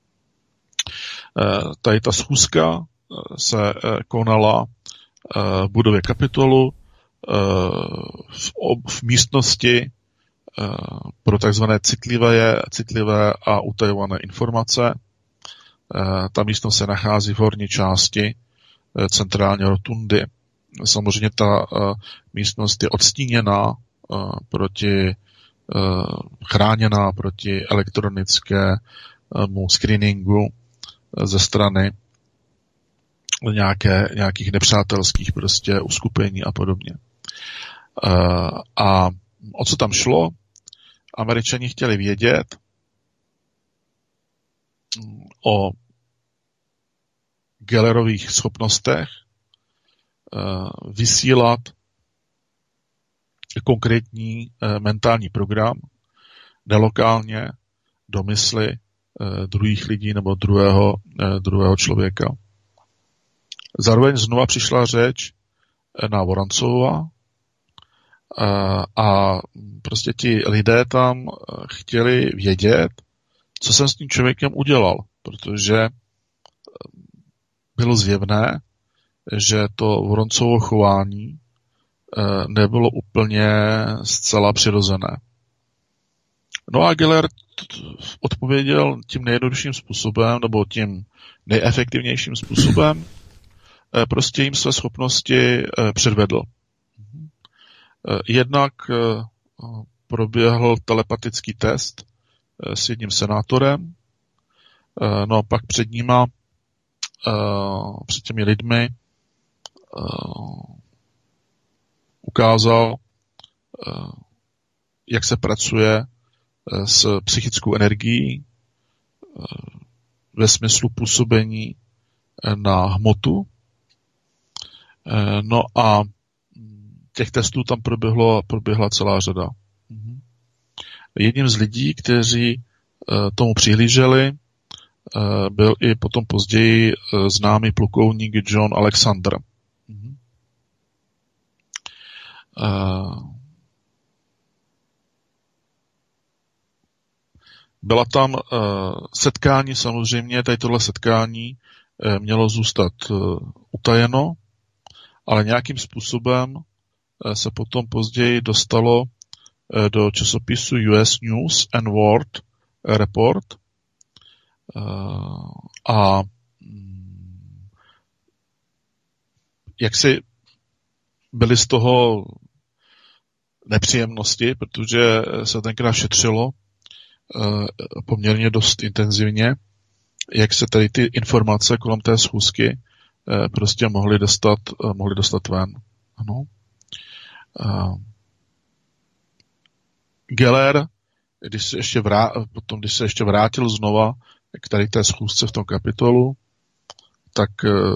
Tady ta schůzka se konala v budově Kapitolu v, v místnosti pro takzvané citlivé, citlivé a utajované informace. Ta místnost se nachází v horní části centrální rotundy. Samozřejmě ta místnost je odstíněná proti, chráněná proti elektronickému screeningu ze strany nějaké, nějakých nepřátelských prostě uskupení a podobně. A o co tam šlo? Američani chtěli vědět o Gellerových schopnostech vysílat konkrétní mentální program nelokálně do mysli druhých lidí nebo druhého, druhého člověka. Zároveň znova přišla řeč na Vorancova, a prostě ti lidé tam chtěli vědět, co jsem s tím člověkem udělal, protože bylo zjevné, že to Voroncovo chování nebylo úplně zcela přirozené. No a Geller odpověděl tím nejjednodušším způsobem, nebo tím nejefektivnějším způsobem, prostě jim své schopnosti předvedl. Jednak proběhl telepatický test s jedním senátorem, no a pak před nima, před těmi lidmi ukázal, jak se pracuje s psychickou energií ve smyslu působení na hmotu. No a těch testů tam proběhlo, proběhla celá řada. Jedním z lidí, kteří tomu přihlíželi, byl i potom později známý plukovník John Alexander. Byla tam setkání, samozřejmě, tady tohle setkání mělo zůstat utajeno, ale nějakým způsobem se potom později dostalo do časopisu U S News and World Report a jak si byly z toho nepříjemnosti, protože se tenkrát šetřilo poměrně dost intenzivně, jak se tady ty informace kolem té schůzky prostě mohly dostat, mohly dostat ven. Ano. Geller, když se ještě vrá, potom, když se ještě vrátil znova k tady té schůzce v tom kapitolu, tak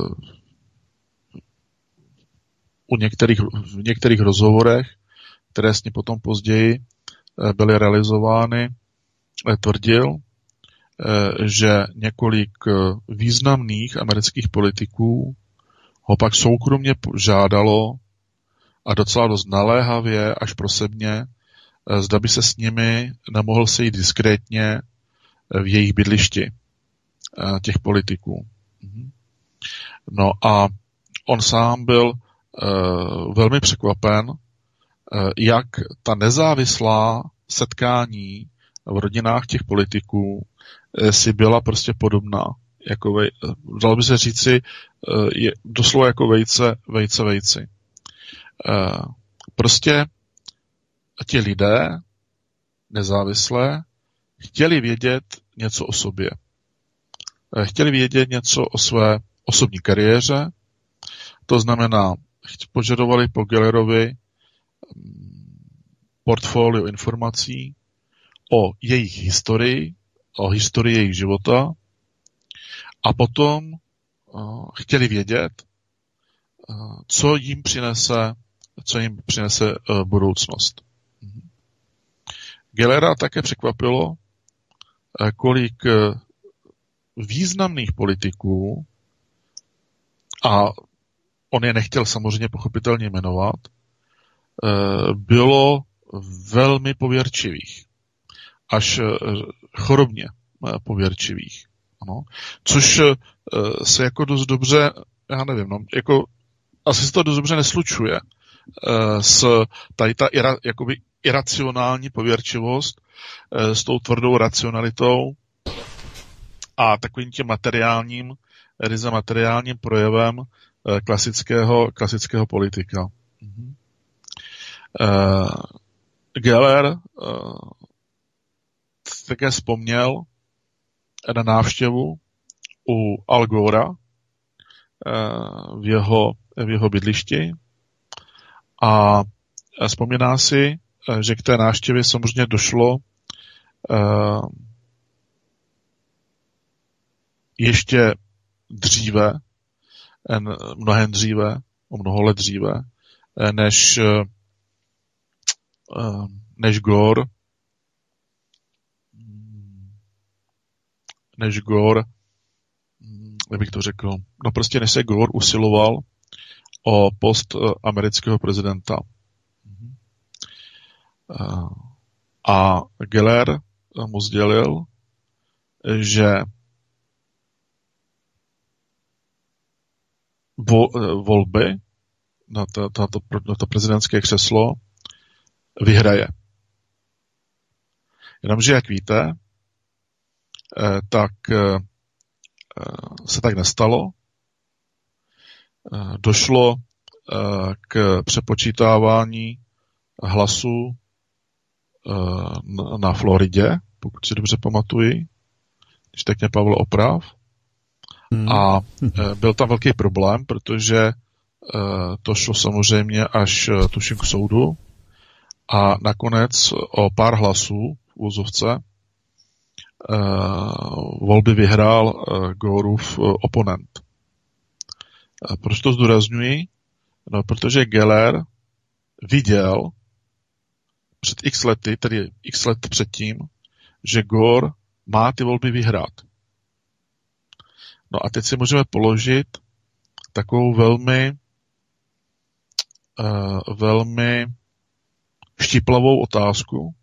u některých, v některých rozhovorech, které s ním potom později byly realizovány, tvrdil, že několik významných amerických politiků ho pak soukromně žádalo a docela dost naléhavě až prosebně, zda by se s nimi nemohl sejít diskrétně v jejich bydlišti těch politiků. No a on sám byl velmi překvapen, jak ta nezávislá setkání v rodinách těch politiků si byla prostě podobná. Jako vej, dalo by se říci, je doslova jako vejce, vejce, vejci. Prostě ti lidé nezávislé chtěli vědět něco o sobě. Chtěli vědět něco o své osobní kariéře, to znamená, požadovali po Gellerovi portfolio informací o jejich historii, o historii jejich života a potom uh, chtěli vědět, uh, co jim přinese, co jim přinese uh, budoucnost. Gellera také překvapilo, uh, kolik uh, významných politiků, a on je nechtěl samozřejmě pochopitelně jmenovat, uh, bylo velmi pověrčivých. Až chorobně pověrčivých. Ano. Což se jako dost dobře, já nevím, no, jako asi se to dost dobře neslučuje s tady ta ira, jakoby iracionální pověrčivost s tou tvrdou racionalitou a takovým tím materiálním, ryze materiálním projevem klasického, klasického politika. Mhm. Geller také vzpomněl na návštěvu u Al Gora v jeho, v jeho bydlišti a vzpomíná si, že k té návštěvě samozřejmě došlo ještě dříve, mnohem dříve, o mnoho let dříve, než, než Gore než Gore, jak bych to řekl, no prostě než se Gore usiloval o post amerického prezidenta. A Geller mu sdělil, že volby na to, to, na to prezidentské křeslo vyhraje. Jenomže, jak víte, tak se tak nestalo. Došlo k přepočítávání hlasů na Floridě, pokud si dobře pamatuji, když tak mě Pavel oprav. Hmm. A byl tam velký problém, protože to šlo samozřejmě až tuším k soudu a nakonec o pár hlasů v úzovce volby vyhrál Goreův oponent. Proč to zdůrazňuji? No, protože Geller viděl před x lety, tedy x let předtím, že Gore má ty volby vyhrát. No a teď si můžeme položit takovou velmi uh, velmi štiplavou otázku,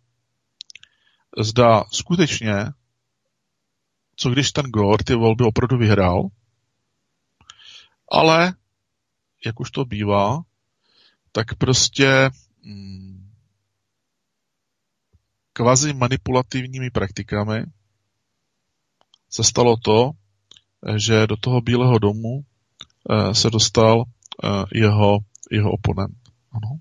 zda skutečně, co když ten Gore ty volby opravdu vyhrál, Ale, jak už to bývá, tak prostě hm, kvazi manipulativními praktikami se stalo to, že do toho Bílého domu eh, se dostal eh, jeho, jeho oponent. Ano.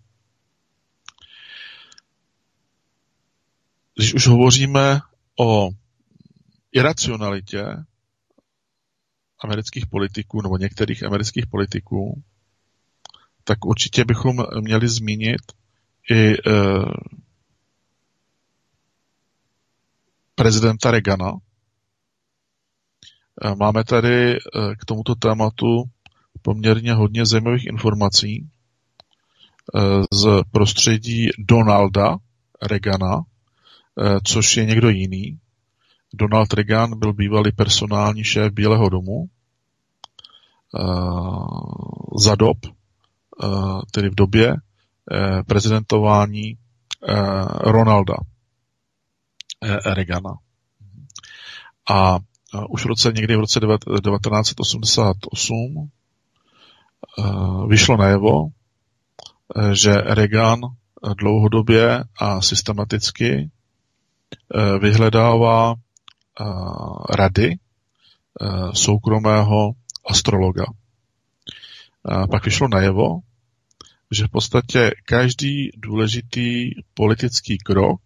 Když už hovoříme o iracionalitě amerických politiků nebo některých amerických politiků, tak určitě bychom měli zmínit i eh, prezidenta Reagana. Eh, máme tady eh, k tomuto tématu poměrně hodně zajímavých informací eh, z prostředí Donalda Reagana, eh, což je někdo jiný. Donald Reagan byl bývalý personální šéf Bílého domu uh, za dob, uh, tedy v době uh, prezidentování uh, Ronalda uh, Reagana. A uh, už v roce, někdy v roce devatenáct set osmdesát osm uh, vyšlo najevo, uh, že Reagan dlouhodobě a systematicky uh, vyhledává rady soukromého astrologa. Pak vyšlo najevo, že v podstatě každý důležitý politický krok,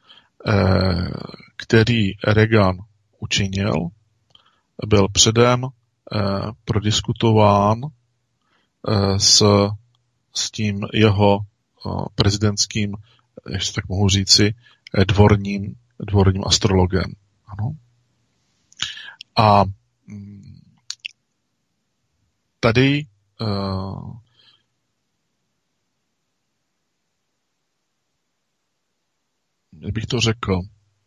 který Reagan učinil, byl předem prodiskutován s, s tím jeho prezidentským, ještě tak mohu říci, dvorním, dvorním astrologem. Ano. A tady uh, jak bych to řekl,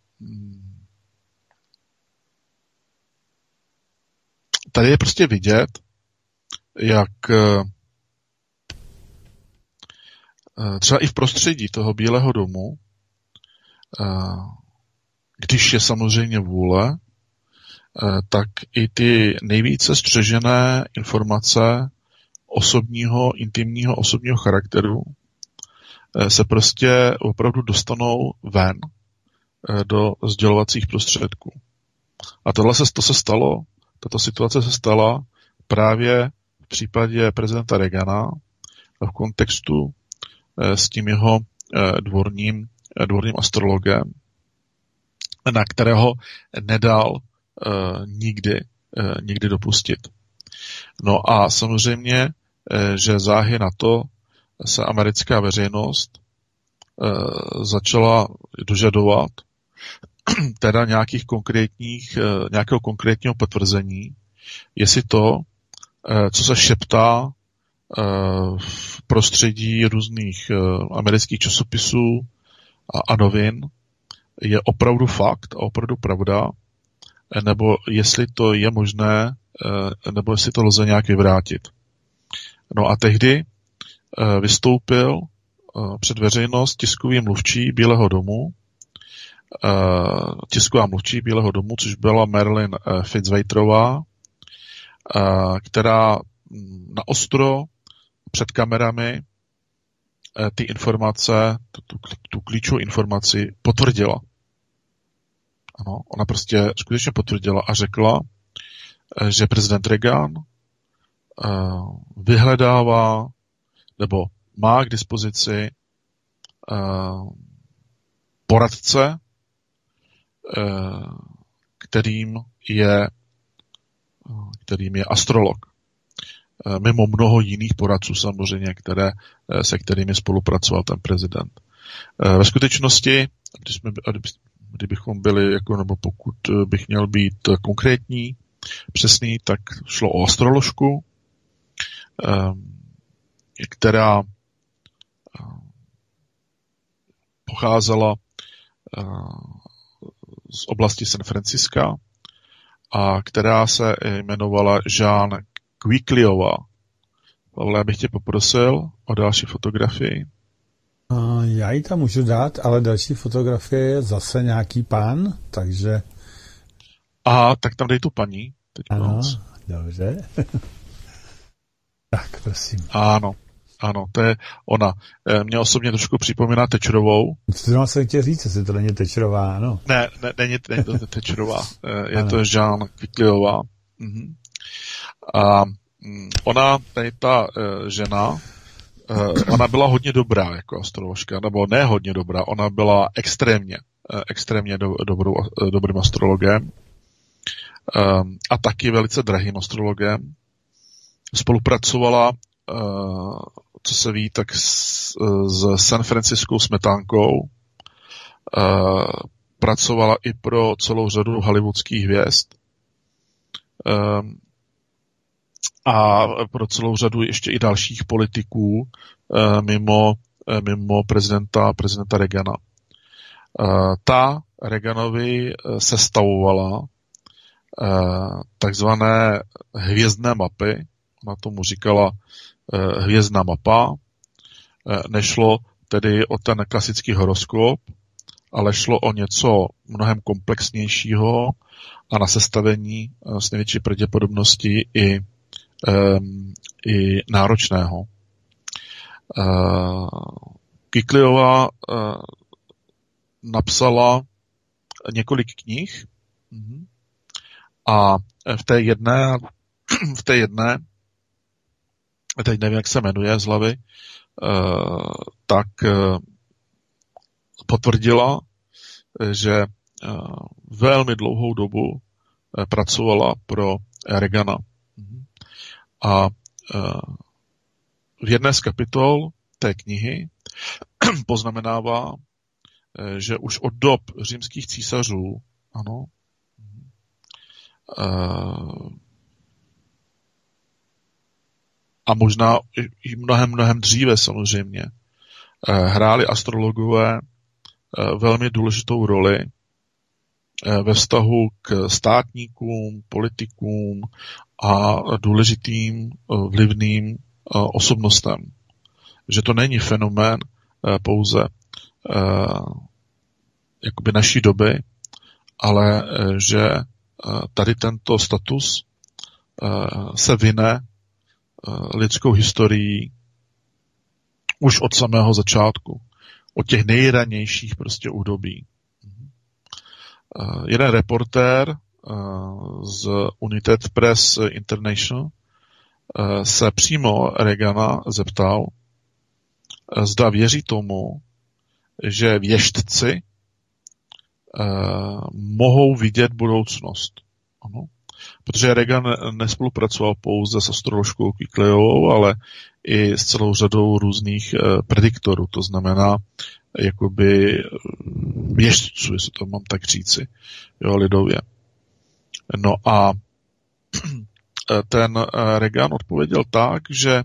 tady je prostě vidět, jak uh, třeba i v prostředí toho Bílého domu, uh, když je samozřejmě vůle, tak i ty nejvíce střežené informace osobního, intimního, osobního charakteru se prostě opravdu dostanou ven do sdělovacích prostředků. A tohle se, to se stalo, tato situace se stala právě v případě prezidenta Reagana v kontextu s tím jeho dvorním, dvorním astrologem, na kterého nedal uh, nikdy, uh, nikdy dopustit. No a samozřejmě, uh, že záhy na to se americká veřejnost uh, začala dožadovat teda nějakých konkrétních, uh, nějakého konkrétního potvrzení, jestli to, uh, co se šeptá uh, v prostředí různých uh, amerických časopisů a, a novin, je opravdu fakt a opravdu pravda, nebo jestli to je možné, nebo jestli to lze nějak vyvrátit. No a tehdy vystoupil před veřejnost tiskový mluvčí Bílého domu, tisková mluvčí Bílého domu, což byla Marilyn Fitzwaiterová, která naostro před kamerami ty informace, tu, tu, tu klíčovou informaci potvrdila. Ano, ona prostě skutečně potvrdila a řekla, že prezident Reagan uh, vyhledává nebo má k dispozici uh, poradce, uh, kterým je, uh, kterým je astrolog. Uh, mimo mnoho jiných poradců samozřejmě, které, uh, se kterými spolupracoval ten prezident. Uh, ve skutečnosti, když jsme, kdybychom byli, jako, nebo pokud bych měl být konkrétní, přesný, tak šlo o astroložku, která pocházela z oblasti San Franciska a která se jmenovala Jean Quigleyová. Pavle, já bych tě poprosil o další fotografii. Já ji tam můžu dát, ale další fotografie je zase nějaký pán, takže... Aha, tak tam dej tu paní. Teď ano, dobře. Tak, prosím. Ano, ano, to je ona. Mě osobně trošku připomíná Thatcherovou. Co to jsem chtěl říct, jestli to není Thatcherová, ano. Ne, ne není, není to Thatcherová, je ano. To Jean Quigleyová. Mhm. A ona, tady ta uh, žena, uh, ona byla hodně dobrá jako astroložka, nebo ne hodně dobrá, ona byla extrémně, uh, extrémně do, dobrou, uh, dobrým astrologem um, a taky velice drahým astrologem. Spolupracovala, uh, co se ví, tak s, s San Franciskou smetánkou, uh, pracovala i pro celou řadu hollywoodských hvězd, um, a pro celou řadu ještě i dalších politiků eh, mimo, eh, mimo prezidenta, prezidenta Reagana. Eh, ta Reaganovi eh, sestavovala eh, takzvané hvězdné mapy, ona tomu říkala eh, hvězdná mapa, eh, nešlo tedy o ten klasický horoskop, ale šlo o něco mnohem komplexnějšího a na sestavení eh, s největší pravděpodobností i Um, i náročného. Uh, Quigleyová uh, napsala několik knih uh-huh. a v té jedné v té jedné teď nevím, jak se jmenuje z hlavy, uh, tak uh, potvrdila, že uh, velmi dlouhou dobu uh, pracovala pro Reagana. A v jedné z kapitol té knihy poznamenává, že už od dob římských císařů, ano, a možná i mnohem, mnohem dříve samozřejmě, hráli astrologové velmi důležitou roli ve vztahu k státníkům, politikům a důležitým vlivným osobnostem. Že to není fenomén pouze jakoby naší doby, ale že tady tento status se vine lidskou historií už od samého začátku, od těch nejranějších prostě údobí. Jeden reportér z United Press International se přímo Reagana zeptal, zda věří tomu, že věštci mohou vidět budoucnost. Ano. Protože Reagan nespolupracoval pouze s astroložkou Quigleyovou, ale i s celou řadou různých prediktorů, to znamená jakoby věštců, jestli to mám tak říci, jo, lidově. No a ten Reagan odpověděl tak, že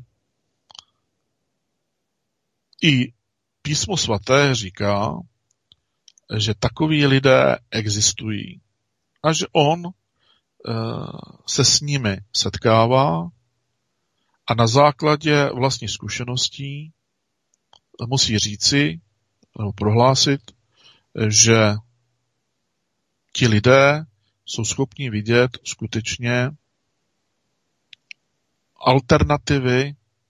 i Písmo svaté říká, že takoví lidé existují a že on se s nimi setkává a na základě vlastních zkušeností musí říci nebo prohlásit, že ti lidé jsou schopni vidět skutečně alternativy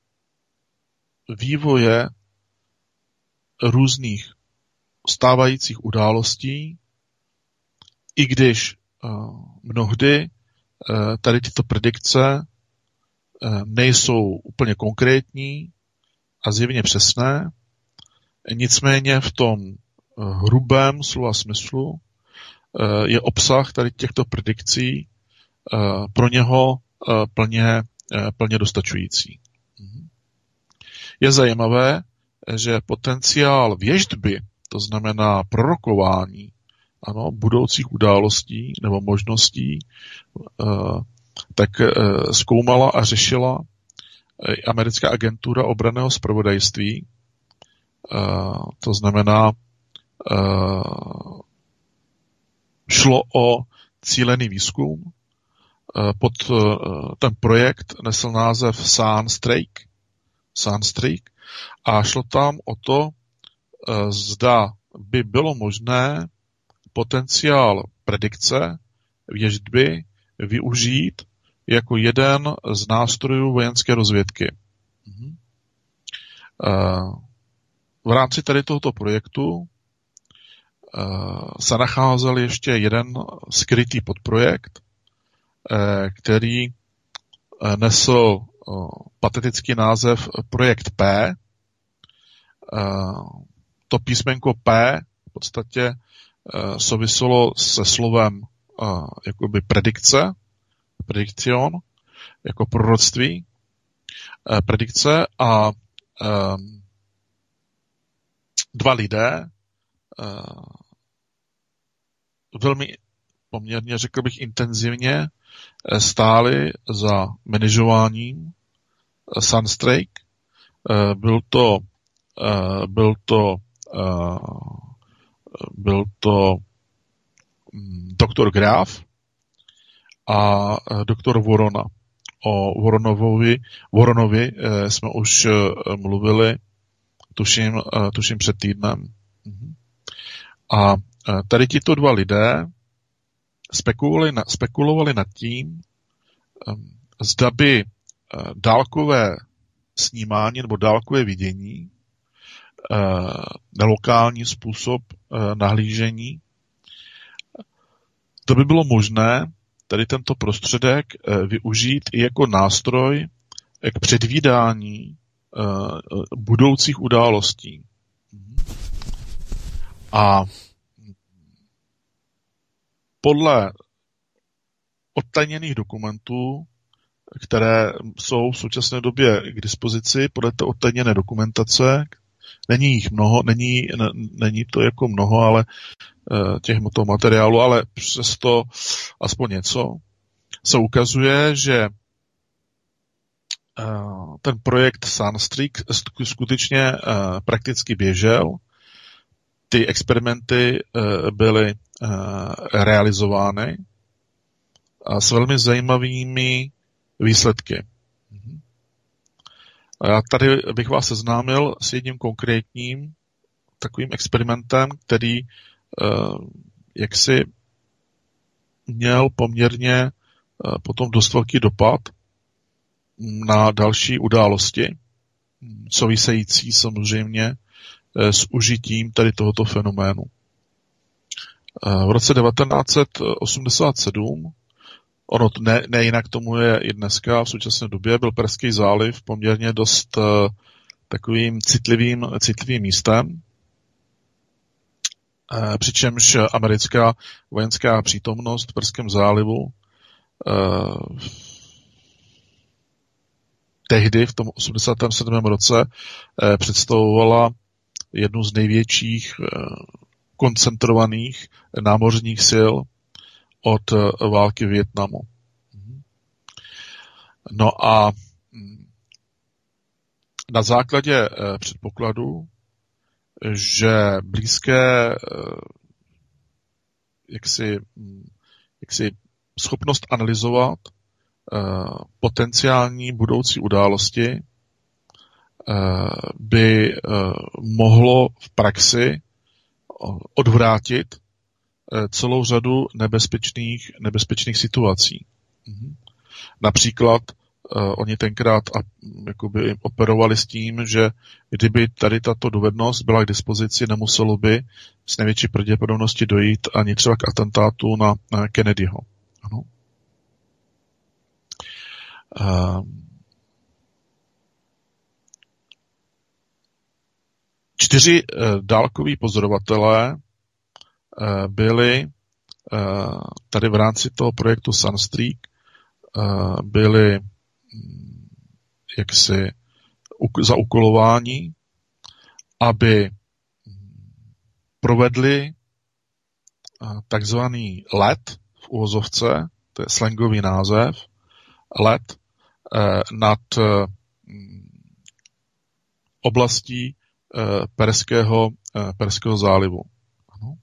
vývoje různých stávajících událostí, i když uh, mnohdy uh, tady tyto predikce uh, nejsou úplně konkrétní a zjevně přesné, nicméně v tom uh, hrubém slova smyslu uh, je obsah tady těchto predikcí uh, pro něho uh, plně, uh, plně dostačující. Uh-huh. Je zajímavé, že potenciál věštby, to znamená prorokování, ano, budoucích událostí nebo možností, uh, tak uh, zkoumala a řešila uh, americká agentura obranného zpravodajství. Uh, to znamená, uh, šlo o cílený výzkum. Uh, pod uh, ten projekt nesl název Sunstreak. Sunstreak. A šlo tam o to, uh, zda by bylo možné potenciál predikce věštby využít jako jeden z nástrojů vojenské rozvědky. V rámci tady tohoto projektu se nacházel ještě jeden skrytý podprojekt, který nesl patetický název Projekt P. To písmenko P v podstatě souviselo se slovem jakoby predikce, predikcion, jako proroctví, predikce a dva lidé velmi poměrně, řekl bych, intenzivně stáli za manažováním Sunstreak. Byl to byl to byl to doktor Graf a doktor Vorona. O Voronovovi, Voronovi jsme už mluvili, tuším, tuším před týdnem. A tady tito dva lidé spekulovali, na, spekulovali nad tím, zda by dálkové snímání nebo dálkové vidění, nelokální způsob nahlížení, to by bylo možné tady tento prostředek využít i jako nástroj k předvídání budoucích událostí. A podle odtajněných dokumentů, které jsou v současné době k dispozici, podle té odtajněné dokumentace, není jich mnoho, není, není to jako mnoho, ale těch toho materiálu, ale přesto aspoň něco, se ukazuje, že ten projekt Sunstreak skutečně prakticky běžel. Ty experimenty byly realizovány s velmi zajímavými výsledky. A já tady bych vás seznámil s jedním konkrétním takovým experimentem, který jaksi měl poměrně potom dost velký dopad na další události, související samozřejmě s užitím tady tohoto fenoménu. V roce devatenáct set osmdesát sedm, ono ne, nejinak tomu je i dneska, v současné době byl Perský záliv poměrně dost takovým citlivým, citlivým místem, přičemž americká vojenská přítomnost v Perském zálivu tehdy v tom osmdesátém sedmém roce představovala jednu z největších koncentrovaných námořních sil od války v Vietnamu. No a na základě předpokladu, že blízké jaksi, jaksi schopnost analyzovat potenciální budoucí události by mohlo v praxi odvrátit celou řadu nebezpečných, nebezpečných situací. Například oni tenkrát jakoby operovali s tím, že kdyby tady tato dovednost byla k dispozici, nemuselo by s největší pravděpodobností dojít ani třeba k atentátu na, na Kennedyho. Ano. Čtyři dálkoví pozorovatelé byli tady v rámci toho projektu Sunstreak byli jaksi zaúkolováni, aby provedli takzvaný let v uvozovce, to je slangový název, let nad oblastí Perského, Perského zálivu. Ano.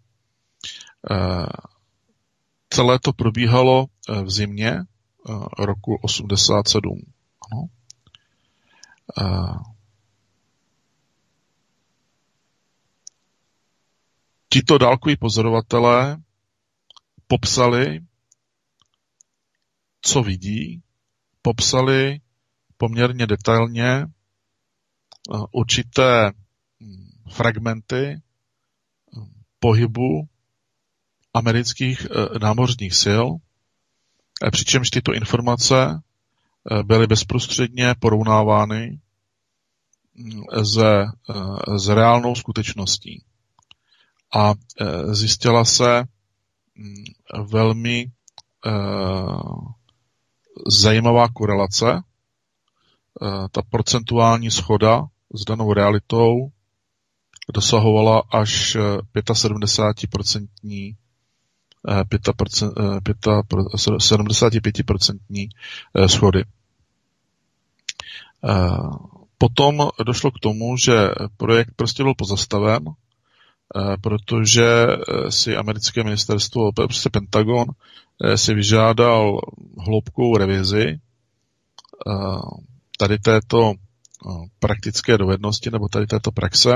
Celé to probíhalo v zimě roku osmdesát sedm. Ano. Tito dálkoví pozorovatelé popsali, co vidí popsali poměrně detailně určité fragmenty pohybu amerických námořních sil, přičemž tyto informace byly bezprostředně porovnávány se, s reálnou skutečností. A zjistila se velmi zajímavá korelace. Ta procentuální shoda s danou realitou dosahovala až sedmdesát pět procent sedmdesát pět procent shody. Potom došlo k tomu, že projekt prostě byl pozastaven, protože si americké ministerstvo, prostě Pentagon, si vyžádal hloubkovou revizi tady této praktické dovednosti nebo tady této praxe.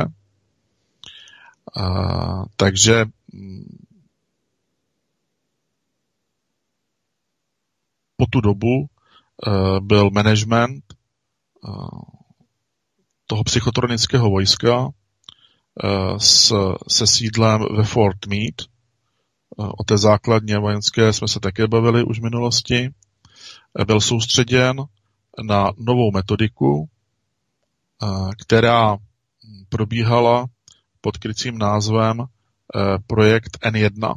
Takže po tu dobu byl management toho psychotronického vojska s, se sídlem ve Fort Meade. O té základně vojenské jsme se také bavili už v minulosti. Byl soustředěn na novou metodiku, která probíhala pod krycím názvem projekt N jedna.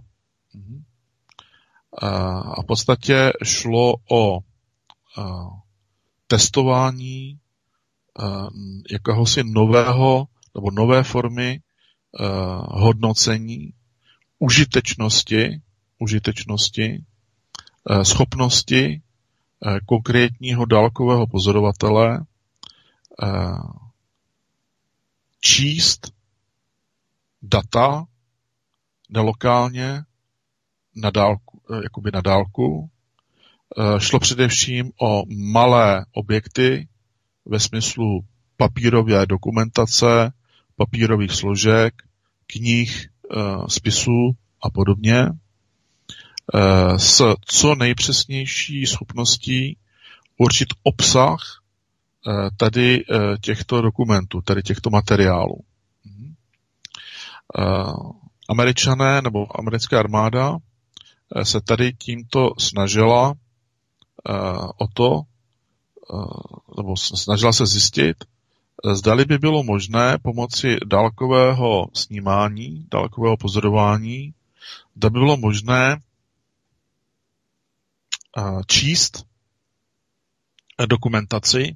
A v podstatě šlo o testování jakéhosi nového nebo nové formy hodnocení užitečnosti, užitečnosti schopnosti konkrétního dálkového pozorovatele číst data nelokálně na dálku, jakoby na dálku. Šlo především o malé objekty ve smyslu papírové dokumentace, papírových složek, knih, spisů a podobně, s co nejpřesnější schopností určit obsah tady těchto dokumentů, tady těchto materiálů. Američané nebo americká armáda se tady tímto snažila o to, nebo snažila se zjistit, zdali by bylo možné pomocí dálkového snímání, dálkového pozorování, zda by bylo možné číst dokumentaci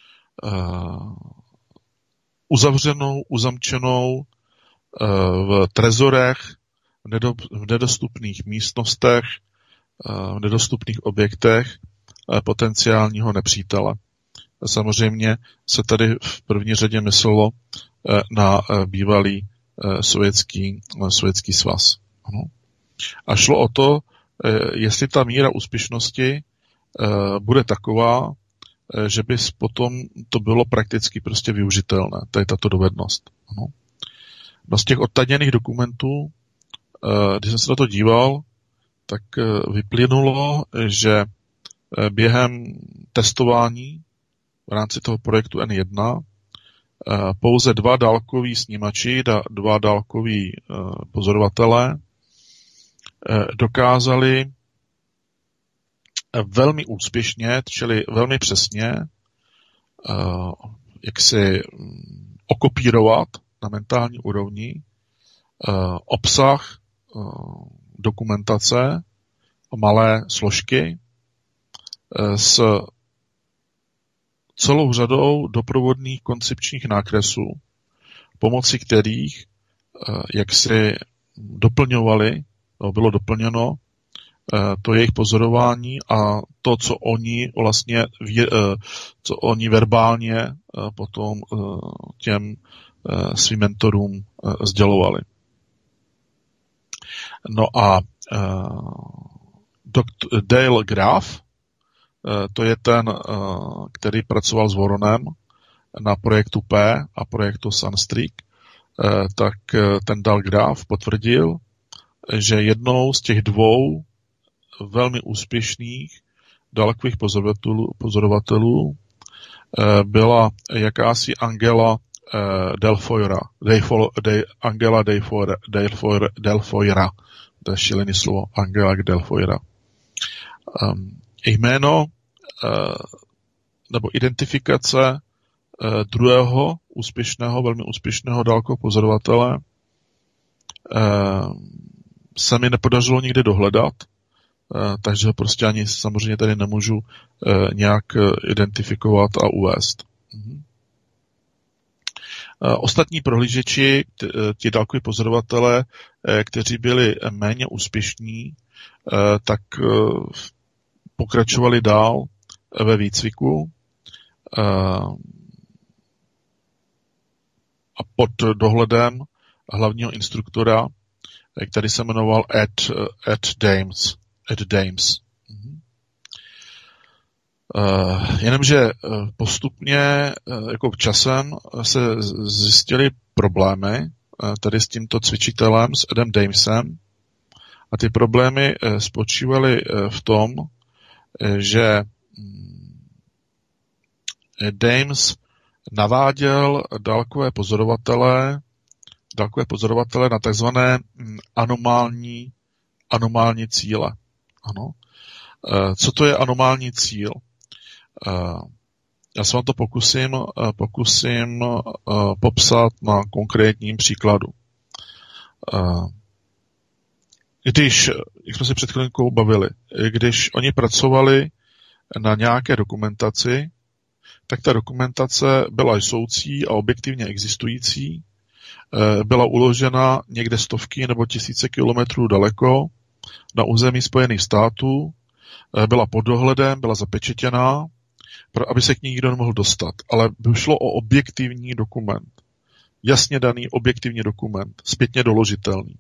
uzavřenou, uzamčenou v trezorech, v nedostupných místnostech, v nedostupných objektech potenciálního nepřítele. Samozřejmě se tady v první řadě myslelo na bývalý sovětský, sovětský svaz. Ano. A šlo o to, jestli ta míra úspěšnosti bude taková, že by potom to bylo prakticky prostě využitelné, tady tato dovednost. Ano. No z těch odtajněných dokumentů, když jsem se na to díval, tak vyplynulo, že během testování v rámci toho projektu N jedna pouze dva dálkoví snímači, dva dálkoví pozorovatelé dokázali velmi úspěšně, čili velmi přesně, jak si okopírovat na mentální úrovni obsah dokumentace, malé složky s celou řadou doprovodných koncepčních nákresů, pomocí kterých jak si doplňovali, bylo doplněno to jejich pozorování a to, co oni vlastně, co oni verbálně potom těm svým mentorům sdělovali. No a doktor Dale Graf, to je ten, který pracoval s Warrenem na projektu P a projektu Sunstreak, tak ten Dale Graf potvrdil, že jednou z těch dvou velmi úspěšných dálkových pozorovatelů, pozorovatelů byla jakási Angela Delfoira, Angela Delfoira, Delfoira, Delfoira, to je šílený slovo, Angela Delfoira. Um, jméno uh, nebo identifikace uh, druhého úspěšného, velmi úspěšného dálkového pozorovatele uh, se mi nepodařilo nikdy dohledat, uh, takže ho prostě ani samozřejmě tady nemůžu uh, nějak uh, identifikovat a uvést. Uh-huh. Uh, ostatní prohlížeči, t- ti dálkoví pozorovatelé, uh, kteří byli méně úspěšní, uh, tak uh, pokračovali dál ve výcviku a pod dohledem hlavního instruktora, který se jmenoval Ed, Ed Dames. Ed Dames. Jenomže postupně, jako časem, se zjistily problémy tady s tímto cvičitelem, s Edem Damesem, a ty problémy spočívaly v tom, že Dames naváděl dálkové pozorovatele, dálkové pozorovatele na takzvané anomální, anomální cíle. Ano. Co to je anomální cíl? Já se vám to pokusím, pokusím popsat na konkrétním příkladu. Když, jak jsme si před chvílinkou bavili, když oni pracovali na nějaké dokumentaci, tak ta dokumentace byla jsoucí a objektivně existující, byla uložena někde stovky nebo tisíce kilometrů daleko na území Spojených států, byla pod dohledem, byla zapečetěná, aby se k ní nikdo nemohl dostat. Ale šlo o objektivní dokument. Jasně daný objektivní dokument, zpětně doložitelný.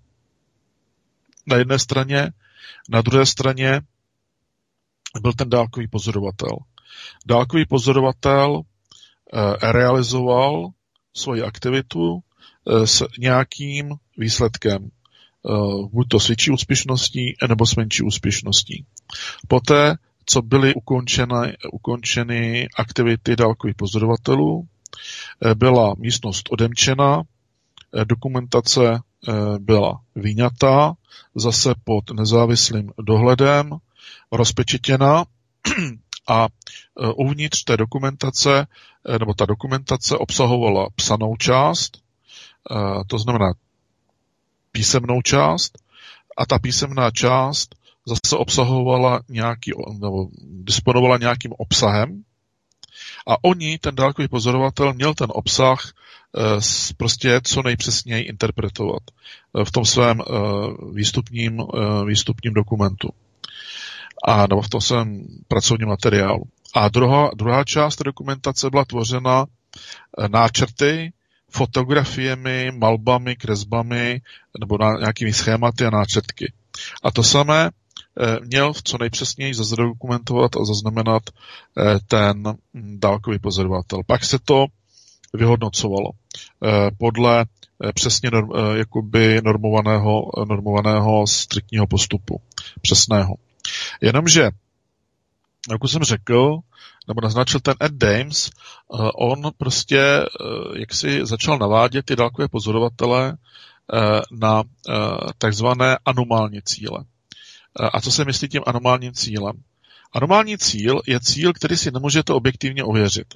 Na jedné straně, na druhé straně byl ten dálkový pozorovatel. Dálkový pozorovatel eh, realizoval svoji aktivitu eh, s nějakým výsledkem. Eh, buď to s větší úspěšností, nebo s menší úspěšností. Poté, co byly ukončeny, ukončeny aktivity dálkových pozorovatelů, eh, byla místnost odemčena, eh, dokumentace eh, byla vyňatá, zase pod nezávislým dohledem, rozpečetěna a uvnitř té dokumentace, nebo ta dokumentace obsahovala psanou část, to znamená písemnou část, a ta písemná část zase obsahovala nějaký, nebo disponovala nějakým obsahem, a oni, ten dálkový pozorovatel, měl ten obsah prostě co nejpřesněji interpretovat v tom svém výstupním, výstupním dokumentu a nebo v tom svém pracovním materiálu. A druhá, druhá část dokumentace byla tvořena náčrty, fotografiemi, malbami, kresbami nebo na, nějakými schématy a náčrtky. A to samé měl co nejpřesněji zadokumentovat a zaznamenat ten dálkový pozorovatel. Pak se to vyhodnocovalo podle přesně norm, jakoby normovaného, normovaného striktního postupu. Přesného. Jenomže, jak jsem řekl, nebo naznačil ten Ed Dames, on prostě jaksi začal navádět ty dálkové pozorovatele na takzvané anomální cíle. A co se myslí tím anomálním cílem? Anomální cíl je cíl, který si nemůžete objektivně ověřit.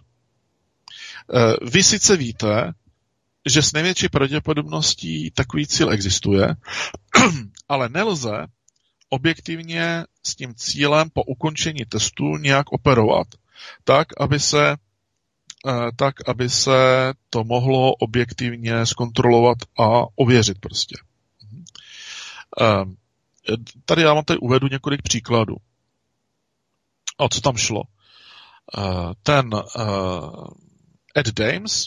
Vy sice víte, že s největší pravděpodobností takový cíl existuje, ale nelze objektivně s tím cílem po ukončení testu nějak operovat, tak, aby se, tak, aby se to mohlo objektivně zkontrolovat a ověřit prostě. Tady já vám tady uvedu několik příkladů. O co tam šlo? Ten Ed Dames,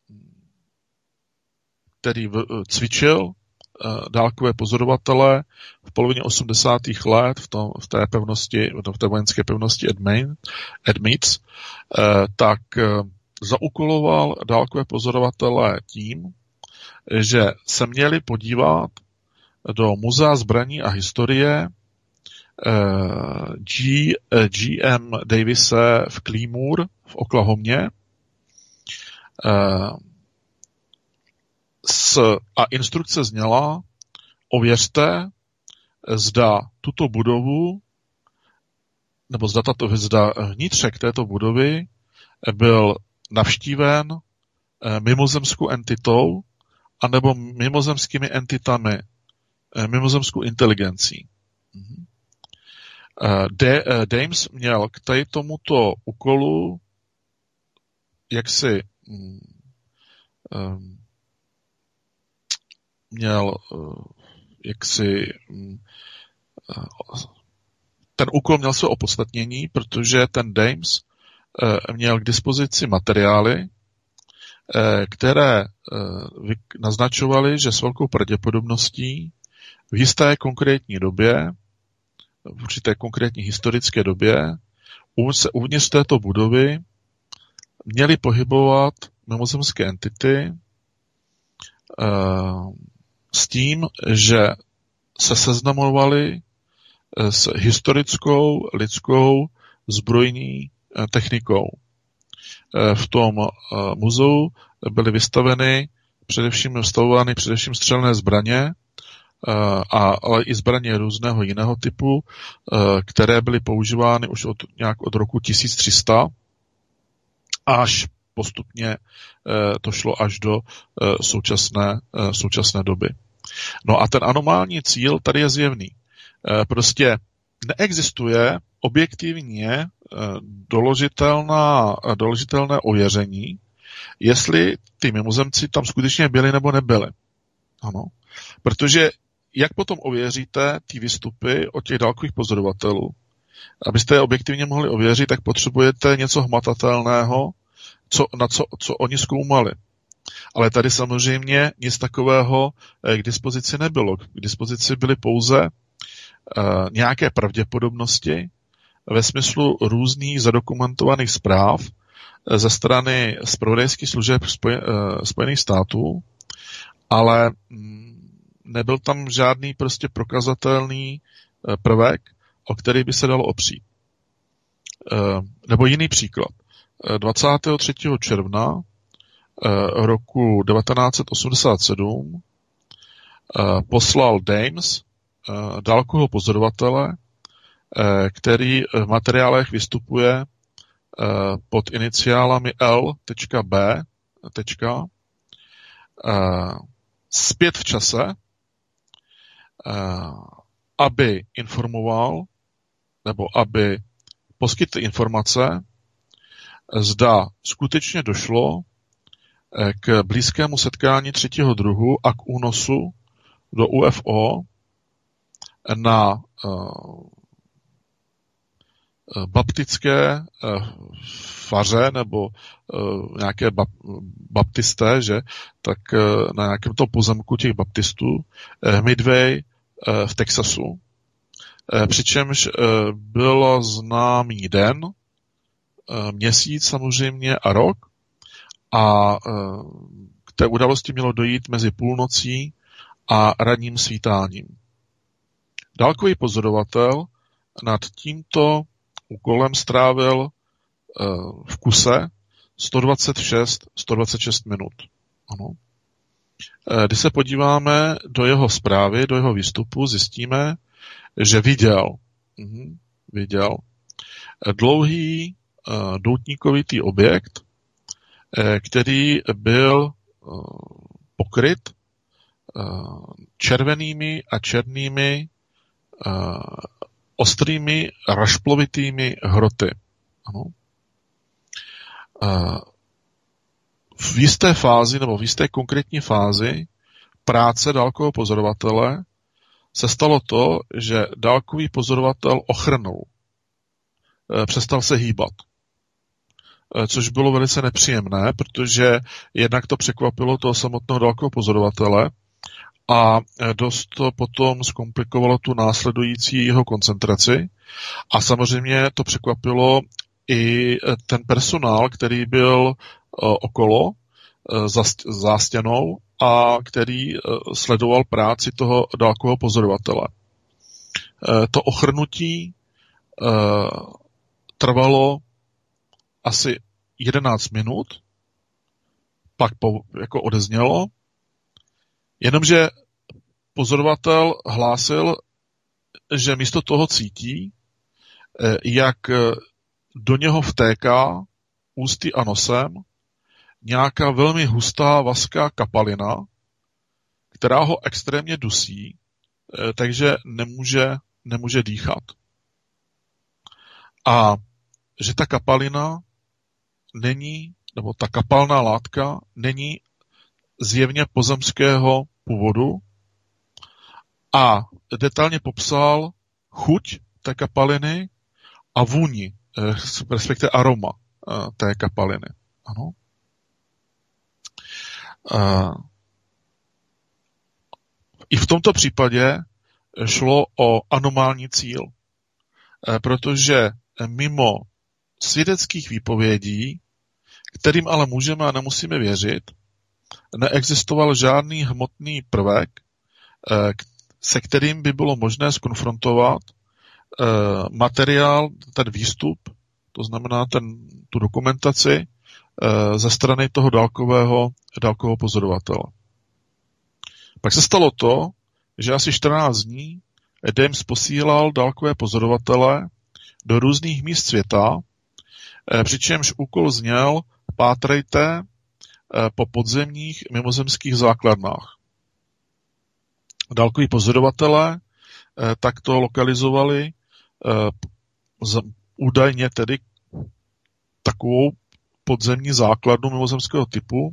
který cvičil dálkové pozorovatele v polovině osmdesátých let v, tom, v té pevnosti, v té vojenské pevnosti Edmeets, tak zaúkoloval dálkové pozorovatele tím, že se měli podívat do Muzea zbraní a historie G, G M Davise v Clearmoor v Oklahomě s, a instrukce zněla: ověřte, zda tuto budovu, nebo zda, tato, zda vnitřek této budovy byl navštíven mimozemskou entitou anebo mimozemskými entitami, mimozemskou inteligencí. De, Dames měl k tady tomuto úkolu jaksi um, měl jaksi ten úkol měl své opodstatnění, protože ten Dames měl k dispozici materiály, které naznačovaly, že s velkou pravděpodobností v jisté konkrétní době, v určité konkrétní historické době, se uvnitř této budovy měly pohybovat mimozemské entity s tím, že se seznamovali s historickou lidskou zbrojní technikou. V tom muzeu byly vystaveny především vystavovány především střelné zbraně, a, ale i zbraně různého jiného typu, které byly používány už od, nějak od roku tisíc tři sta až postupně to šlo až do současné, současné doby. No a ten anomální cíl tady je zjevný. Prostě neexistuje objektivně doložitelná, doložitelné ověření, jestli ty mimozemci tam skutečně byli nebo nebyli. Ano. Protože jak potom ověříte ty výstupy od těch dálkových pozorovatelů? Abyste je objektivně mohli ověřit, tak potřebujete něco hmatatelného, co, na co, co oni zkoumali. Ale tady samozřejmě nic takového k dispozici nebylo. K dispozici byly pouze uh, nějaké pravděpodobnosti ve smyslu různých zadokumentovaných zpráv ze strany zpravodajských služeb spoj, uh, Spojených států, ale mm, nebyl tam žádný prostě prokazatelný uh, prvek, o který by se dalo opřít. Uh, nebo jiný příklad. dvacátého třetího června roku devatenáct set osmdesát sedm poslal Dames dálkového pozorovatele, který v materiálech vystupuje pod iniciálami L B zpět v čase, aby informoval nebo aby poskytl informace, zda skutečně došlo k blízkému setkání třetího druhu a k únosu do U F O na uh, baptické uh, faře nebo uh, nějaké bap, baptisté, že, tak uh, na nějakém tom pozemku těch baptistů uh, Midway uh, v Texasu. Uh, přičemž uh, byl známý den, uh, měsíc samozřejmě a rok, a k té události mělo dojít mezi půlnocí a ranním svítáním. Dálkový pozorovatel nad tímto úkolem strávil v kuse sto dvacet šest, sto dvacet šest minut. Ano. Když se podíváme do jeho zprávy, do jeho výstupu, zjistíme, že viděl, mhm, viděl dlouhý doutníkovitý objekt, který byl pokryt červenými a černými ostrými rašplovitými hroty. Ano. V jisté fázi nebo v jisté konkrétní fázi práce dálkového pozorovatele se stalo to, že dálkový pozorovatel ochrnul. Přestal se hýbat. Což bylo velice nepříjemné, protože jednak to překvapilo toho samotného dálkového pozorovatele a dost to potom zkomplikovalo tu následující jeho koncentraci a samozřejmě to překvapilo i ten personál, který byl okolo za zástěnou a který sledoval práci toho dálkového pozorovatele. to ochrnutí trvalo asi jedenáct minut, pak po, jako odeznělo, jenomže pozorovatel hlásil, že místo toho cítí, jak do něho vtéká ústy a nosem nějaká velmi hustá vazká kapalina, která ho extrémně dusí, takže nemůže, nemůže dýchat. A že ta kapalina není, nebo ta kapalná látka není zjevně pozemského původu a detailně popsal chuť té kapaliny a vůni, respektive aroma té kapaliny. Ano. I v tomto případě šlo o anomální cíl, protože mimo svědeckých výpovědí, kterým ale můžeme a nemusíme věřit, neexistoval žádný hmotný prvek, se kterým by bylo možné zkonfrontovat materiál, ten výstup, to znamená ten, tu dokumentaci ze strany toho dálkového, dálkového pozorovatele. Pak se stalo to, že asi čtrnáct dní Dames posílal dálkové pozorovatele do různých míst světa, přičemž úkol zněl: pátrejte po podzemních mimozemských základnách. Dálkoví pozorovatelé takto lokalizovali údajně tedy takovou podzemní základnu mimozemského typu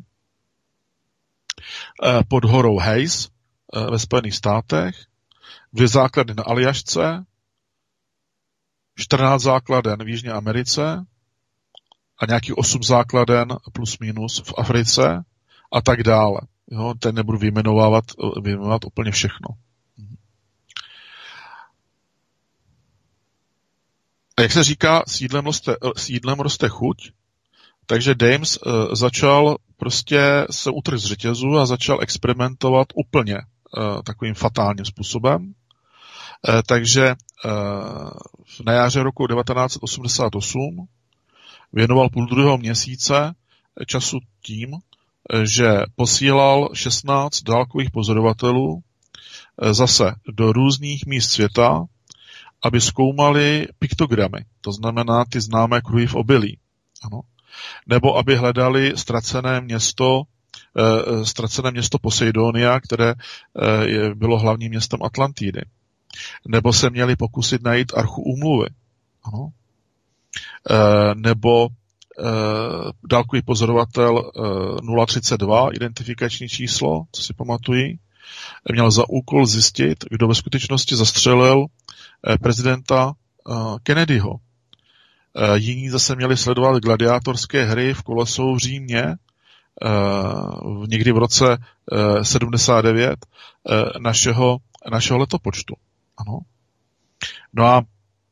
pod horou Hayes ve Spojených státech, dvě základny na Aljašce, čtrnáct základen v Jižní Americe a nějakých osm základen plus minus v Africe a tak dále. Jo, teď nebudu vyjmenovávat, vyjmenovat úplně všechno. A jak se říká, s jídlem roste, s jídlem roste chuť, takže Dames uh, začal prostě se utrhl z řetězu a začal experimentovat úplně uh, takovým fatálním způsobem. Uh, takže uh, na jaře roku devatenáct osmdesát osm věnoval půl druhého měsíce času tím, že posílal šestnáct dálkových pozorovatelů zase do různých míst světa, aby zkoumali piktogramy, to znamená ty známé kruhy v obilí. Ano. Nebo aby hledali ztracené město, eh, ztracené město Poseidonia, které eh, bylo hlavním městem Atlantidy. Nebo se měli pokusit najít archu úmluvy. Ano. Eh, nebo eh, dálkový pozorovatel eh, nula třicet dva, identifikační číslo, co si pamatují, měl za úkol zjistit, kdo ve skutečnosti zastřelil eh, prezidenta eh, Kennedyho. Uh, jiní zase měli sledovat gladiátorské hry v Koloseu v Římě uh, někdy v roce uh, sedmdesát devět uh, našeho, našeho letopočtu. Ano. No a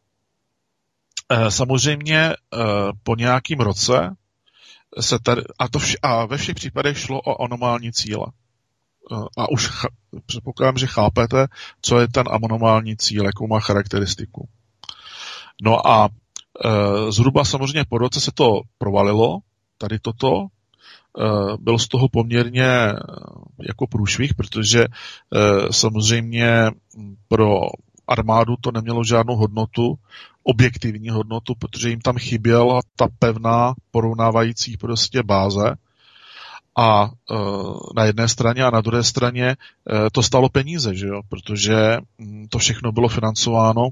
uh, samozřejmě uh, po nějakým roce se tady, a, to vš, a ve všech případech šlo o anomální cíle. Uh, a už ch, předpokládám, že chápete, co je ten anomální cíl, jakou má charakteristiku. No a zhruba samozřejmě po roce se to provalilo, tady toto. Byl z toho poměrně jako průšvih, protože samozřejmě pro armádu to nemělo žádnou hodnotu, objektivní hodnotu, protože jim tam chyběla ta pevná porovnávající prostě báze. A na jedné straně a na druhé straně to stálo peníze, že jo? Protože to všechno bylo financováno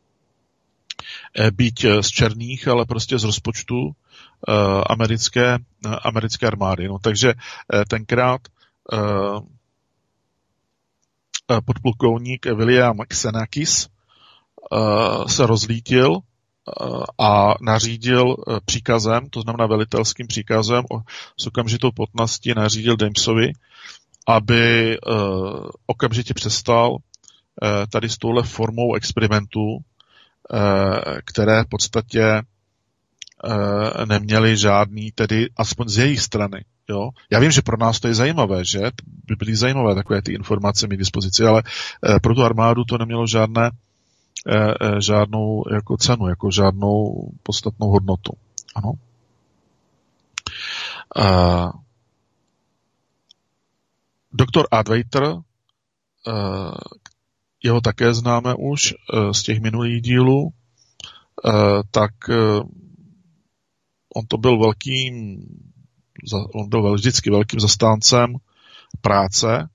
byť z černých, ale prostě z rozpočtu uh, americké, uh, americké armády. No, takže uh, tenkrát uh, podplukovník William Xenakis uh, se rozlítil uh, a nařídil uh, příkazem, to znamená velitelským příkazem, o, s okamžitou potnastí nařídil Damesovi, aby uh, okamžitě přestal uh, tady s touhle formou experimentu, které v podstatě neměly žádný, tedy aspoň z jejich strany. Jo? Já vím, že pro nás to je zajímavé, že by byly zajímavé takové ty informace mít k dispozici, ale pro tu armádu to nemělo žádné, žádnou jako cenu, jako žádnou podstatnou hodnotu. Ano. Doktor Advaita, jeho také známe už z těch minulých dílů, tak on to byl velkým, on byl vždycky velkým zastáncem práce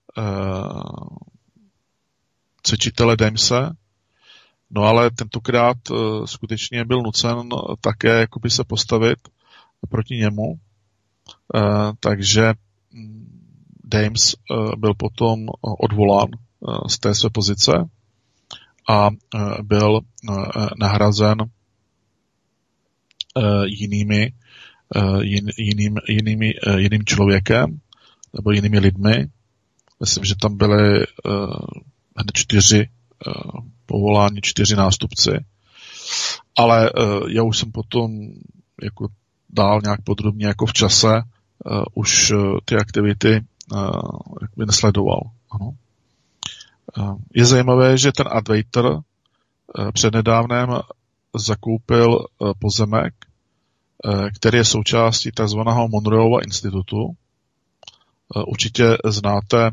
cvičitele Damese, no ale tentokrát skutečně byl nucen také jakoby se postavit proti němu, takže Dames byl potom odvolán z té své pozice a byl nahrazen jinými, jin, jiným, jinými, jiným člověkem nebo jinými lidmi. Myslím, že tam byly hned čtyři povoláni, čtyři nástupci. Ale já už jsem potom jako dál nějak podrobně jako v čase už ty aktivity jakoby nesledoval. Ano. Je zajímavé, že ten Advaita přednedávnem zakoupil pozemek, který je součástí takzvaného Monroeova institutu. Určitě znáte,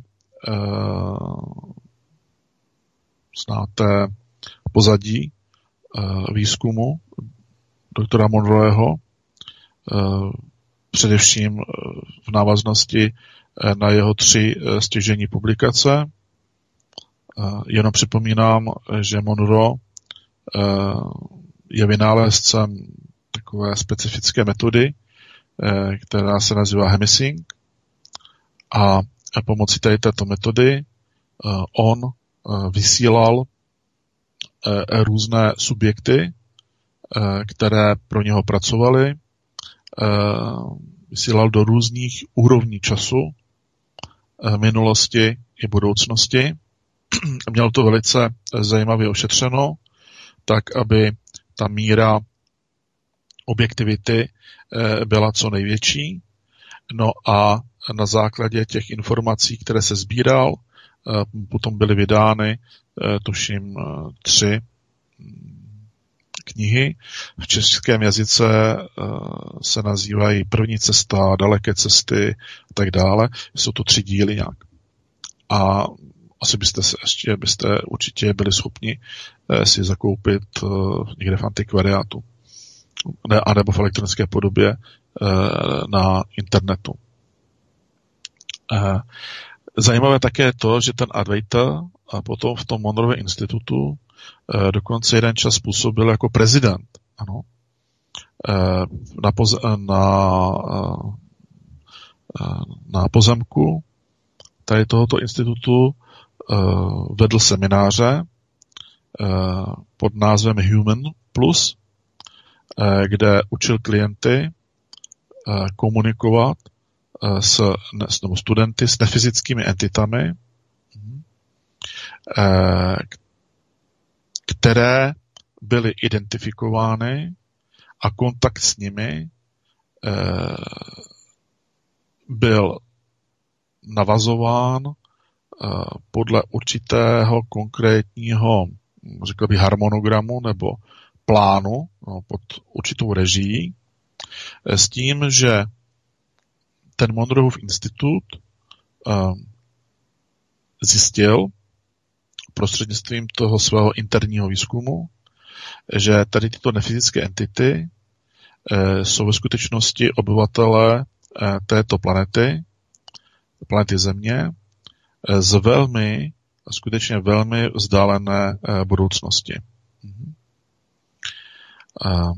znáte pozadí výzkumu doktora Monroeho, především v návaznosti na jeho tři stěžejní publikace. Jenom připomínám, že Monroe je vynálezcem takové specifické metody, která se nazývá hemisync, a pomocí této metody on vysílal různé subjekty, které pro něho pracovaly, vysílal do různých úrovní času, minulosti i budoucnosti. Měl to velice zajímavě ošetřeno, tak aby ta míra objektivity byla co největší. No a na základě těch informací, které se sbíral, potom byly vydány, tuším, tři knihy. V českém jazyce se nazývají První cesta, Daleké cesty a tak dále. Jsou to tři díly nějak. A asi byste se ještě byste určitě byli schopni si zakoupit někde v antikvariátu ne, anebo v elektronické podobě na internetu. Zajímavé také je to, že ten Advaita a potom v tom Monroe institutu dokonce jeden čas působil jako prezident. Ano. Na, poz- na, na pozemku tady tohoto institutu vedl semináře pod názvem Human Plus, kde učil klienty komunikovat s, nebo studenty s nefyzickými entitami, které byly identifikovány a kontakt s nimi byl navazován podle určitého konkrétního, řekl bych, harmonogramu nebo plánu, no, pod určitou režií, s tím, že ten Monroeův institut uh, zjistil prostřednictvím toho svého interního výzkumu, že tady tyto nefyzické entity uh, jsou ve skutečnosti obyvatelé uh, této planety, planety Země, uh, z velmi, skutečně velmi vzdálené uh, budoucnosti. Uh-huh. Uh,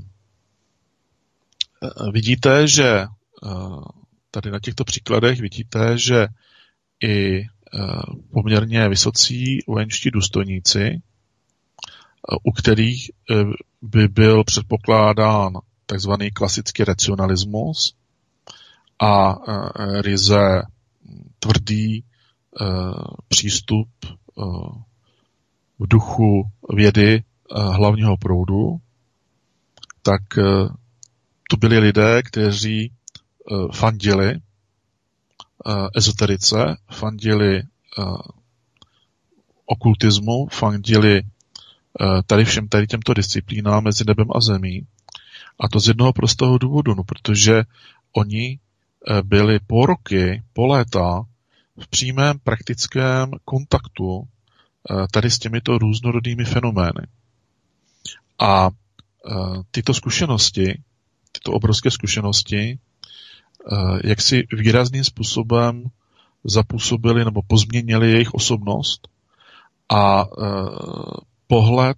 vidíte, že uh, tady na těchto příkladech vidíte, že i poměrně vysocí vojenští důstojníci, u kterých by byl předpokládán takzvaný klasický racionalismus a ryze tvrdý přístup v duchu vědy hlavního proudu, tak to byli lidé, kteří fandili uh, ezoterice, fandili uh, okultismu, fandili tady všem tady těmto disciplínám mezi nebem a zemí. A to z jednoho prostého důvodu, no, protože oni byli po roky, po léta v přímém praktickém kontaktu tady s těmito různorodými fenomény. A tyto zkušenosti, tyto obrovské zkušenosti, jak si výrazným způsobem zapůsobili nebo pozměnili jejich osobnost a pohled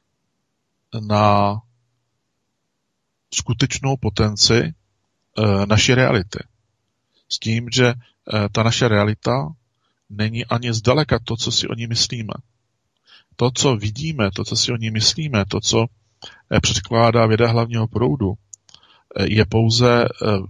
na skutečnou potenci naší reality. S tím, že ta naše realita není ani zdaleka to, co si o ní myslíme. To, co vidíme, to, co si o ní myslíme, to, co předkládá věda hlavního proudu, je pouze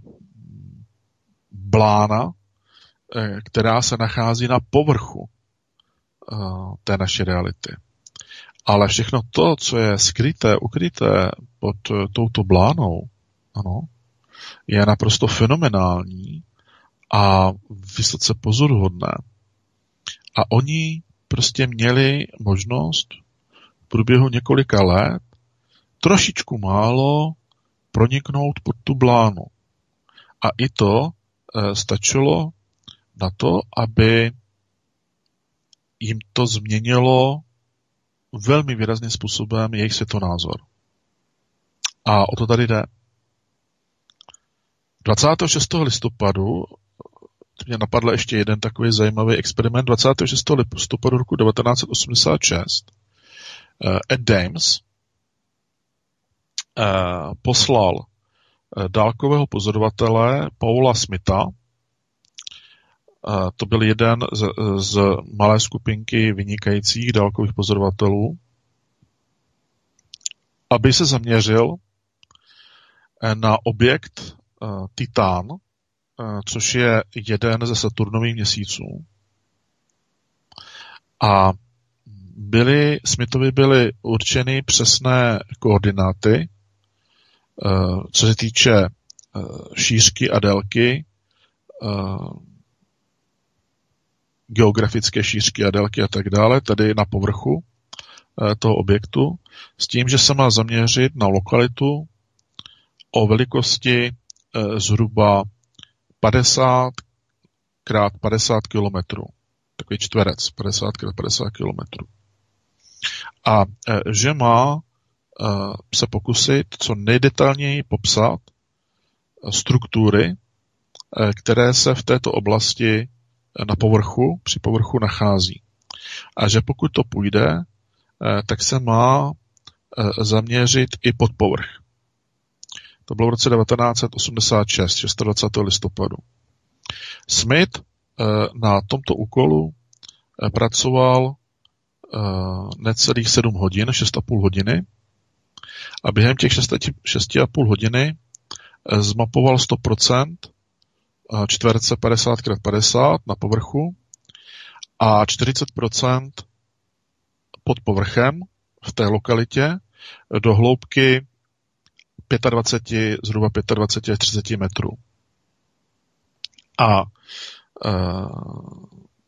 blána, která se nachází na povrchu té naší reality. Ale všechno to, co je skryté, ukryté pod touto blánou, ano, je naprosto fenomenální a vysoce pozoruhodné. A oni prostě měli možnost v průběhu několika let trošičku málo proniknout pod tu blánu. A i to e, stačilo na to, aby jim to změnilo velmi výrazným způsobem jejich světonázor. A o to tady jde. dvacátého šestého listopadu, to mě napadl ještě jeden takový zajímavý experiment, dvacátého šestého listopadu roku devatenáct set osmdesát šest uh, Ed Dames uh, poslal uh, dálkového pozorovatele Paula Smitha. Uh, to byl jeden z, z malé skupinky vynikajících dálkových pozorovatelů, aby se zaměřil na objekt uh, Titán, uh, což je jeden ze Saturnových měsíců. A byly, Smithovi byly určeny přesné koordináty, uh, co se týče uh, šířky a délky, uh, geografické šířky a délky a tak dále, tady na povrchu uh, toho objektu, s tím, že se má zaměřit na lokalitu o velikosti uh, zhruba padesát krát padesát kilometrů. Takový čtverec, padesát krát padesát kilometrů. A e, že má e, se pokusit co nejdetailněji popsat struktury, e, které se v této oblasti na povrchu, při povrchu nachází. A že pokud to půjde, e, tak se má e, zaměřit i pod povrch. To bylo v roce devatenáct set osmdesát šest, dvacátého šestého listopadu. Smith e, na tomto úkolu e, pracoval necelých sedm hodin, šest a půl hodiny a během těch šest a půl hodiny zmapoval sto procent čtverce padesát krát padesát na povrchu a čtyřicet procent pod povrchem v té lokalitě do hloubky dvacet pět, zhruba dvacet pět až třicet metrů. A uh,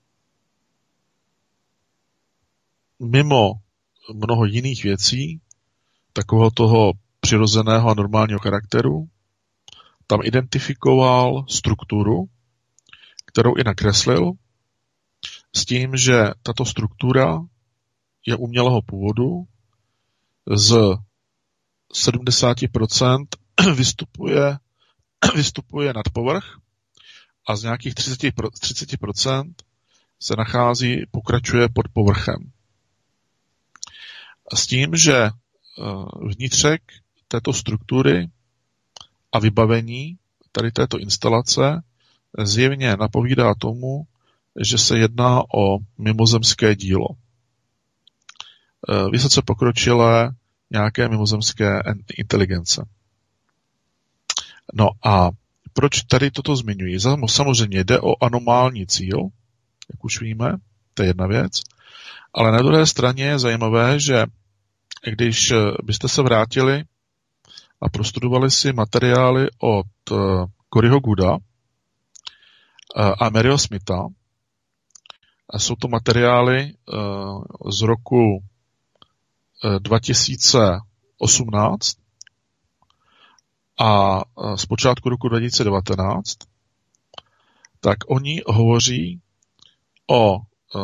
mimo mnoho jiných věcí, takového toho přirozeného a normálního charakteru, tam identifikoval strukturu, kterou i nakreslil, s tím, že tato struktura je umělého původu, z sedmdesát procent vystupuje, vystupuje nad povrch a z nějakých třicet procent se nachází, pokračuje pod povrchem. S tím, že vnitřek této struktury a vybavení tady této instalace zjevně napovídá tomu, že se jedná o mimozemské dílo. Vysoce pokročilé nějaké mimozemské inteligence. No a proč tady toto zmiňuji? Samozřejmě jde o anomální cíl, jak už víme, to je jedna věc, ale na druhé straně je zajímavé, že když byste se vrátili a prostudovali si materiály od Coryho Gooda a Maryho Smitha, a jsou to materiály z roku dva tisíce osmnáct a z počátku roku dva tisíce devatenáct, tak oni hovoří o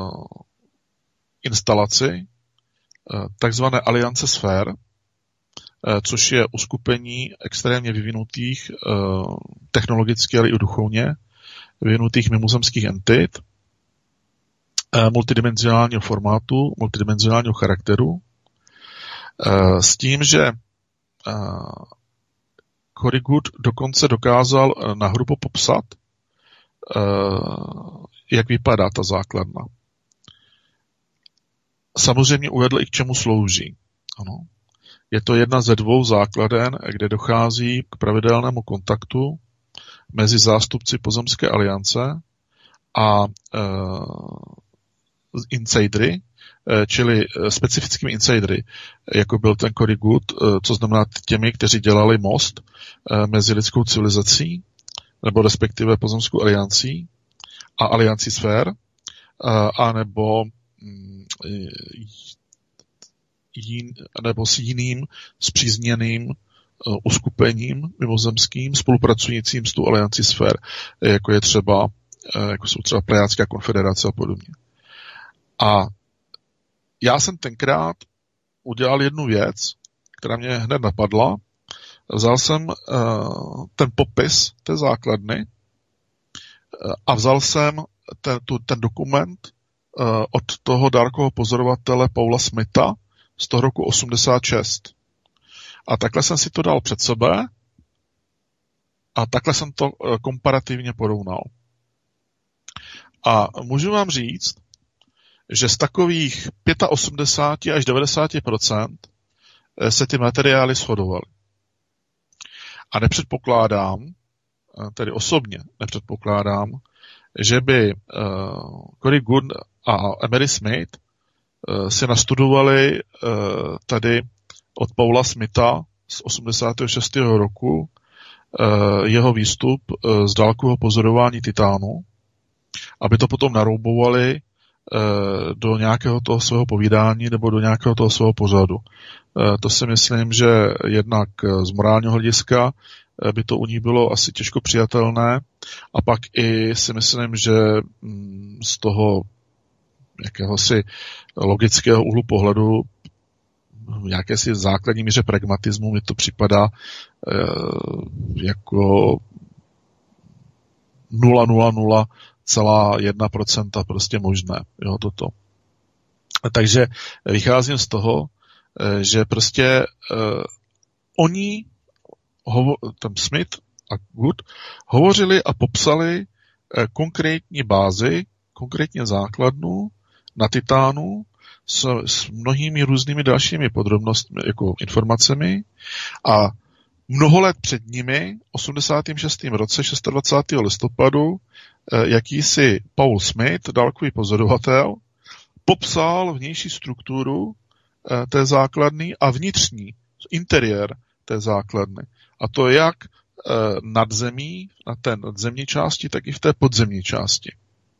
instalaci takzvané Aliance sfér, což je uskupení extrémně vyvinutých technologicky, ale i duchovně vyvinutých mimozemských entit multidimenzionálního formátu, multidimenzionálního charakteru, s tím, že Cory Good dokonce dokázal nahrubo popsat, jak vypadá ta základna. Samozřejmě uvedl i k čemu slouží. Ano. Je to jedna ze dvou základen, kde dochází k pravidelnému kontaktu mezi zástupci Pozemské aliance a e, insidery, e, čili specifickými insidery, jako byl ten Cory Good, e, co znamená těmi, kteří dělali most e, mezi lidskou civilizací, nebo respektive Pozemskou aliancí a aliancí sfér, e, a nebo Jin, nebo s jiným spřízněným uh, uskupením mimozemským, spolupracujícím s tou aliancí sfér, jako je třeba, uh, jako jsou třeba Plejádská konfederace a podobně. A já jsem tenkrát udělal jednu věc, která mě hned napadla. Vzal jsem uh, ten popis té základny uh, a vzal jsem ten, tu, ten dokument uh, od toho dárkového pozorovatele Paula Smitha z toho roku osmdesát šest. A takhle jsem si to dal před sebe a takhle jsem to komparativně porovnal. A můžu vám říct, že z takových osmdesát pět až devadesát procent se ty materiály shodovaly. A nepředpokládám, tedy osobně nepředpokládám, že by uh, Cory Good a Emery Smith si nastudovali tady od Paula Smitha z osmdesátého šestého roku jeho výstup z dálkového pozorování titánu, aby to potom naroubovali do nějakého toho svého povídání nebo do nějakého toho svého pořadu. To si myslím, že jednak z morálního hlediska by to u nich bylo asi těžko přijatelné a pak i si myslím, že z toho jakéhosi logického úhlu pohledu, v jakési základní míře pragmatismu mi to připadá e, jako nula celá nula celá jedna procenta prostě možné. Jo, toto. Takže vycházím z toho, e, že prostě e, oni, hovo, tam Smith a Good, hovořili a popsali e, konkrétní bázi, konkrétně základnu na titánu s, s mnohými různými dalšími podrobnostmi, jako informacemi a mnoho let před nimi, v osmdesátém šestém roce, dvacátého šestého listopadu, jakýsi Paul Smith, dálkový pozorovatel, popsal vnější strukturu té základny a vnitřní, interiér té základny. A to jak nad zemí, na té nadzemní části, tak i v té podzemní části.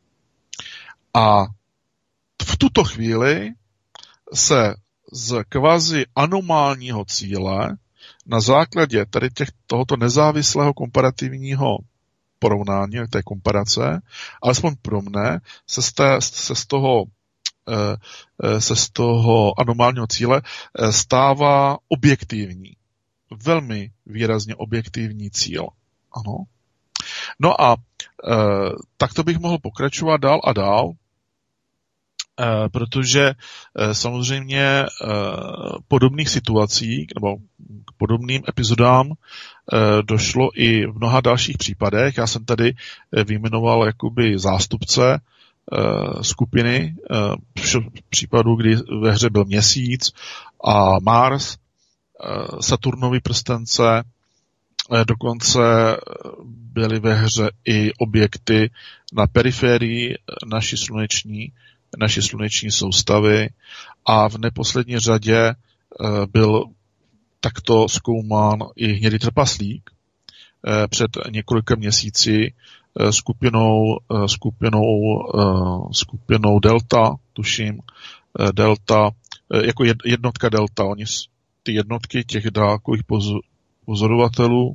A v tuto chvíli se z kvazi anomálního cíle na základě tady těch, tohoto nezávislého komparativního porovnání, té komparace, alespoň pro mne, se z, té, se z toho se z toho anomálního cíle stává objektivní. Velmi výrazně objektivní cíl. Ano. No a e, takto bych mohl pokračovat dál a dál, e, protože e, samozřejmě e, podobných situací nebo k podobným epizodám e, došlo i v mnoha dalších případech. Já jsem tady vyjmenoval jakoby zástupce e, skupiny e, případů, kdy ve hře byl Měsíc a Mars, e, Saturnovy prstence, dokonce byly ve hře i objekty na periferii naší sluneční, naší sluneční soustavy a v neposlední řadě byl takto zkoumán i hnědý trpaslík před několika měsíci skupinou, skupinou, skupinou Delta, tuším, delta, jako jednotka delta. Oni, ty jednotky těch dálkových pozorovatelů,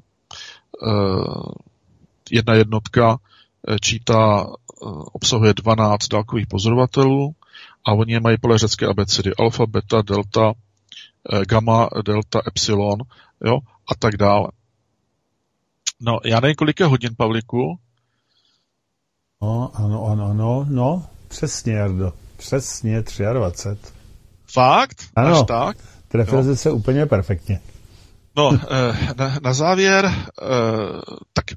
jedna jednotka čítá, obsahuje dvanáct dálkových pozorovatelů a oni je mají podle řecké abecedy. Alfa, beta, delta, gamma, delta, epsilon, jo, a tak dále. No, já nevím, kolik je hodin, Pavlíku. No, ano, ano, ano, no, přesně, Jardo, přesně dvacet tři. Fakt? Ano, až tak? Trefil se úplně perfektně. No, na, na závěr, tak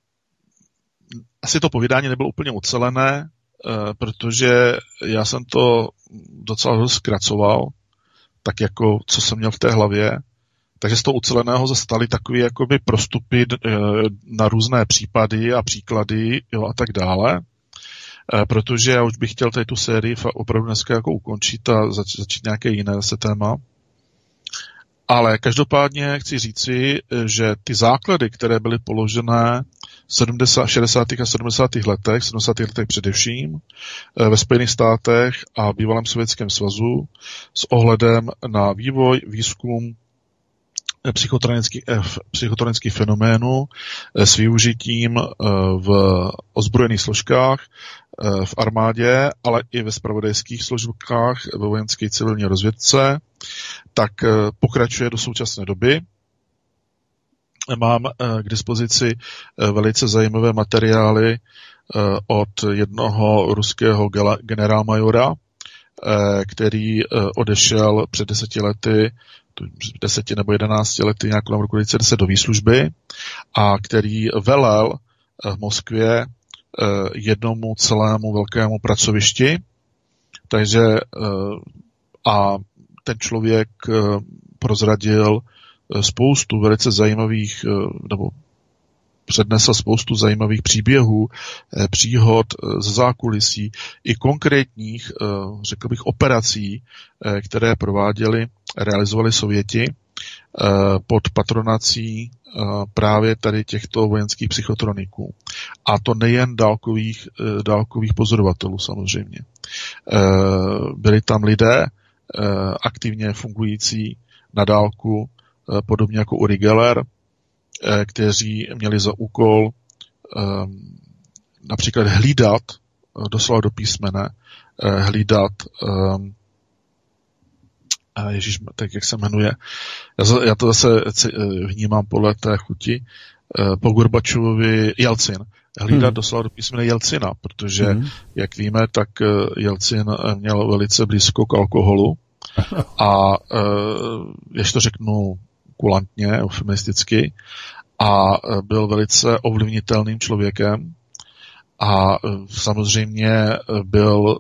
asi to povídání nebylo úplně ucelené, protože já jsem to docela dost zkracoval, tak jako, co jsem měl v té hlavě. Takže z toho uceleného zastali takové jakoby prostupy na různé případy a příklady, jo, a tak dále. Protože já už bych chtěl tady tu sérii opravdu dneska jako ukončit a zač- začít nějaké jiné zase téma. Ale každopádně chci říci, že ty základy, které byly položené v sedmdesátých, šedesátých a sedmdesátých letech, sedmdesátých letech především, ve Spojených státech a bývalém Sovětském svazu s ohledem na vývoj, výzkum psychotronických, psychotronických fenoménů s využitím v ozbrojených složkách, v armádě, ale i ve zpravodajských složkách, ve vojenské civilní rozvědce, tak pokračuje do současné doby. Mám k dispozici velice zajímavé materiály od jednoho ruského generálmajora, který odešel před deseti lety, deseti nebo jedenácti lety, nějak kolem roku dvacet deset do výslužby, a který velel v Moskvě jednomu celému velkému pracovišti. Takže a ten člověk prozradil spoustu velice zajímavých, nebo přednesl spoustu zajímavých příběhů, příhod z zákulisí i konkrétních, řekl bych, operací, které prováděli, realizovali Sověti pod patronací právě tady těchto vojenských psychotroniků. A to nejen dálkových, dálkových pozorovatelů samozřejmě. Byli tam lidé aktivně fungující na dálku, podobně jako Uri Geller, kteří měli za úkol například hlídat, doslova do písmene, hlídat, ježíš, tak jak se jmenuje, já to zase vnímám podle té chuti, po Gorbačovovi Jelcin, hlídat hmm. doslova do písmene Jelcina, protože, hmm. jak víme, tak Jelcin měl velice blízko k alkoholu a, ještě to řeknu kulantně, eufemisticky, a byl velice ovlivnitelným člověkem a samozřejmě byl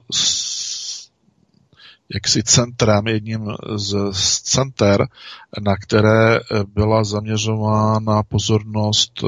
jaksi centrem, jedním z center, na které byla zaměřována pozornost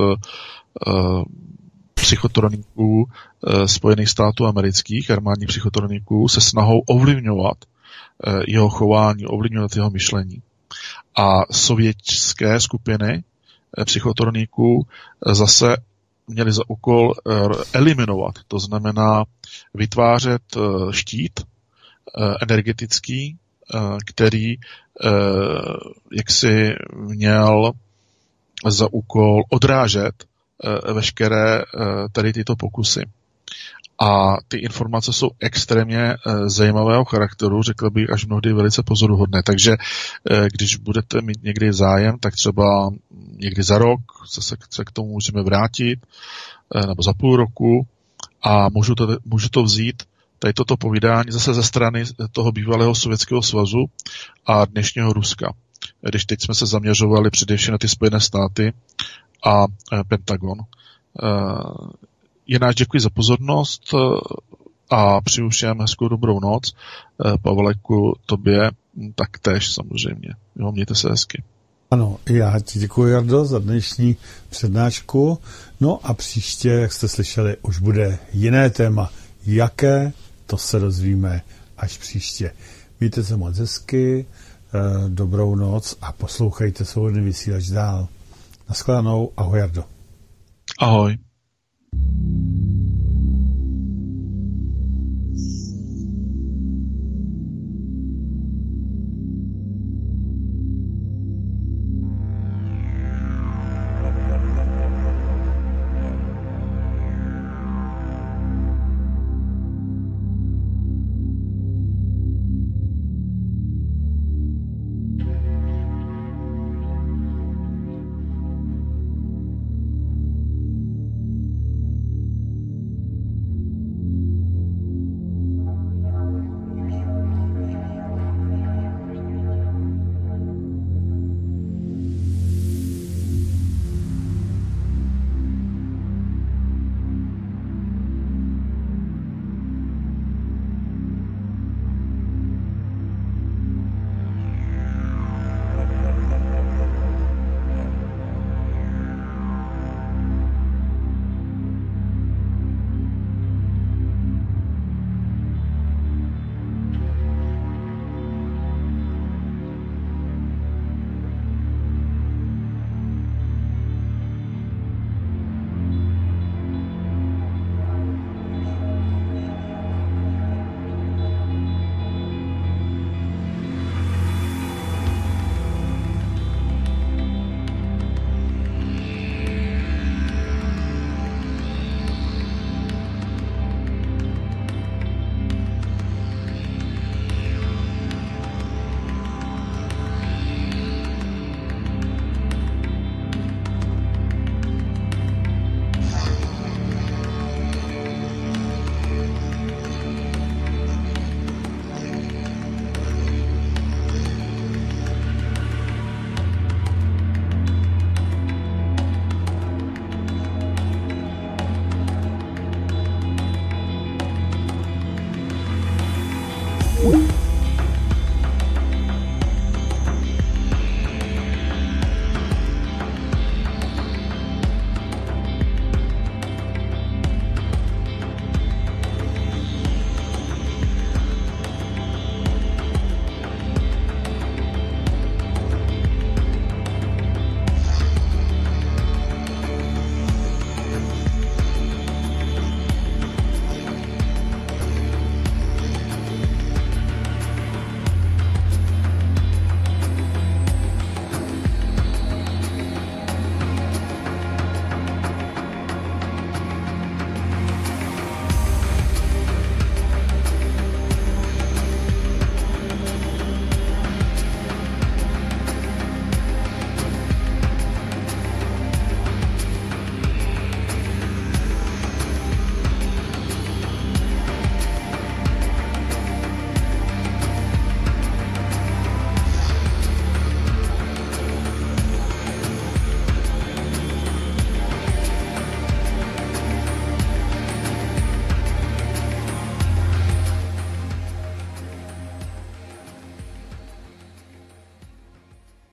psychotroniků Spojených států amerických, armádních psychotroniků, se snahou ovlivňovat jeho chování, ovlivňovat jeho myšlení. A sovětské skupiny psychotroniků zase měly za úkol eliminovat, to znamená vytvářet štít energetický, který jaksi měl za úkol odrážet veškeré tady tyto pokusy. A ty informace jsou extrémně zajímavého charakteru, řekl bych až mnohdy velice pozoruhodné. Takže když budete mít někdy zájem, tak třeba někdy za rok se, se k tomu můžeme vrátit, nebo za půl roku, a můžu to, můžu to vzít, tady toto povídání zase ze strany toho bývalého Sovětského svazu a dnešního Ruska. Když teď jsme se zaměřovali především na ty Spojené státy a Pentagon. Je náš děkuji za pozornost a přeju všem hezkou dobrou noc. Pavleku, tobě taktéž samozřejmě. Jo, mějte se hezky. Ano, já ti děkuji, Jardo, za dnešní přednášku. No a příště, jak jste slyšeli, už bude jiné téma. Jaké, to se dozvíme až příště. Mějte se moc hezky, dobrou noc a poslouchejte Svobodný vysílač dál. Naschledanou, ahoj, Jardo. Ahoj.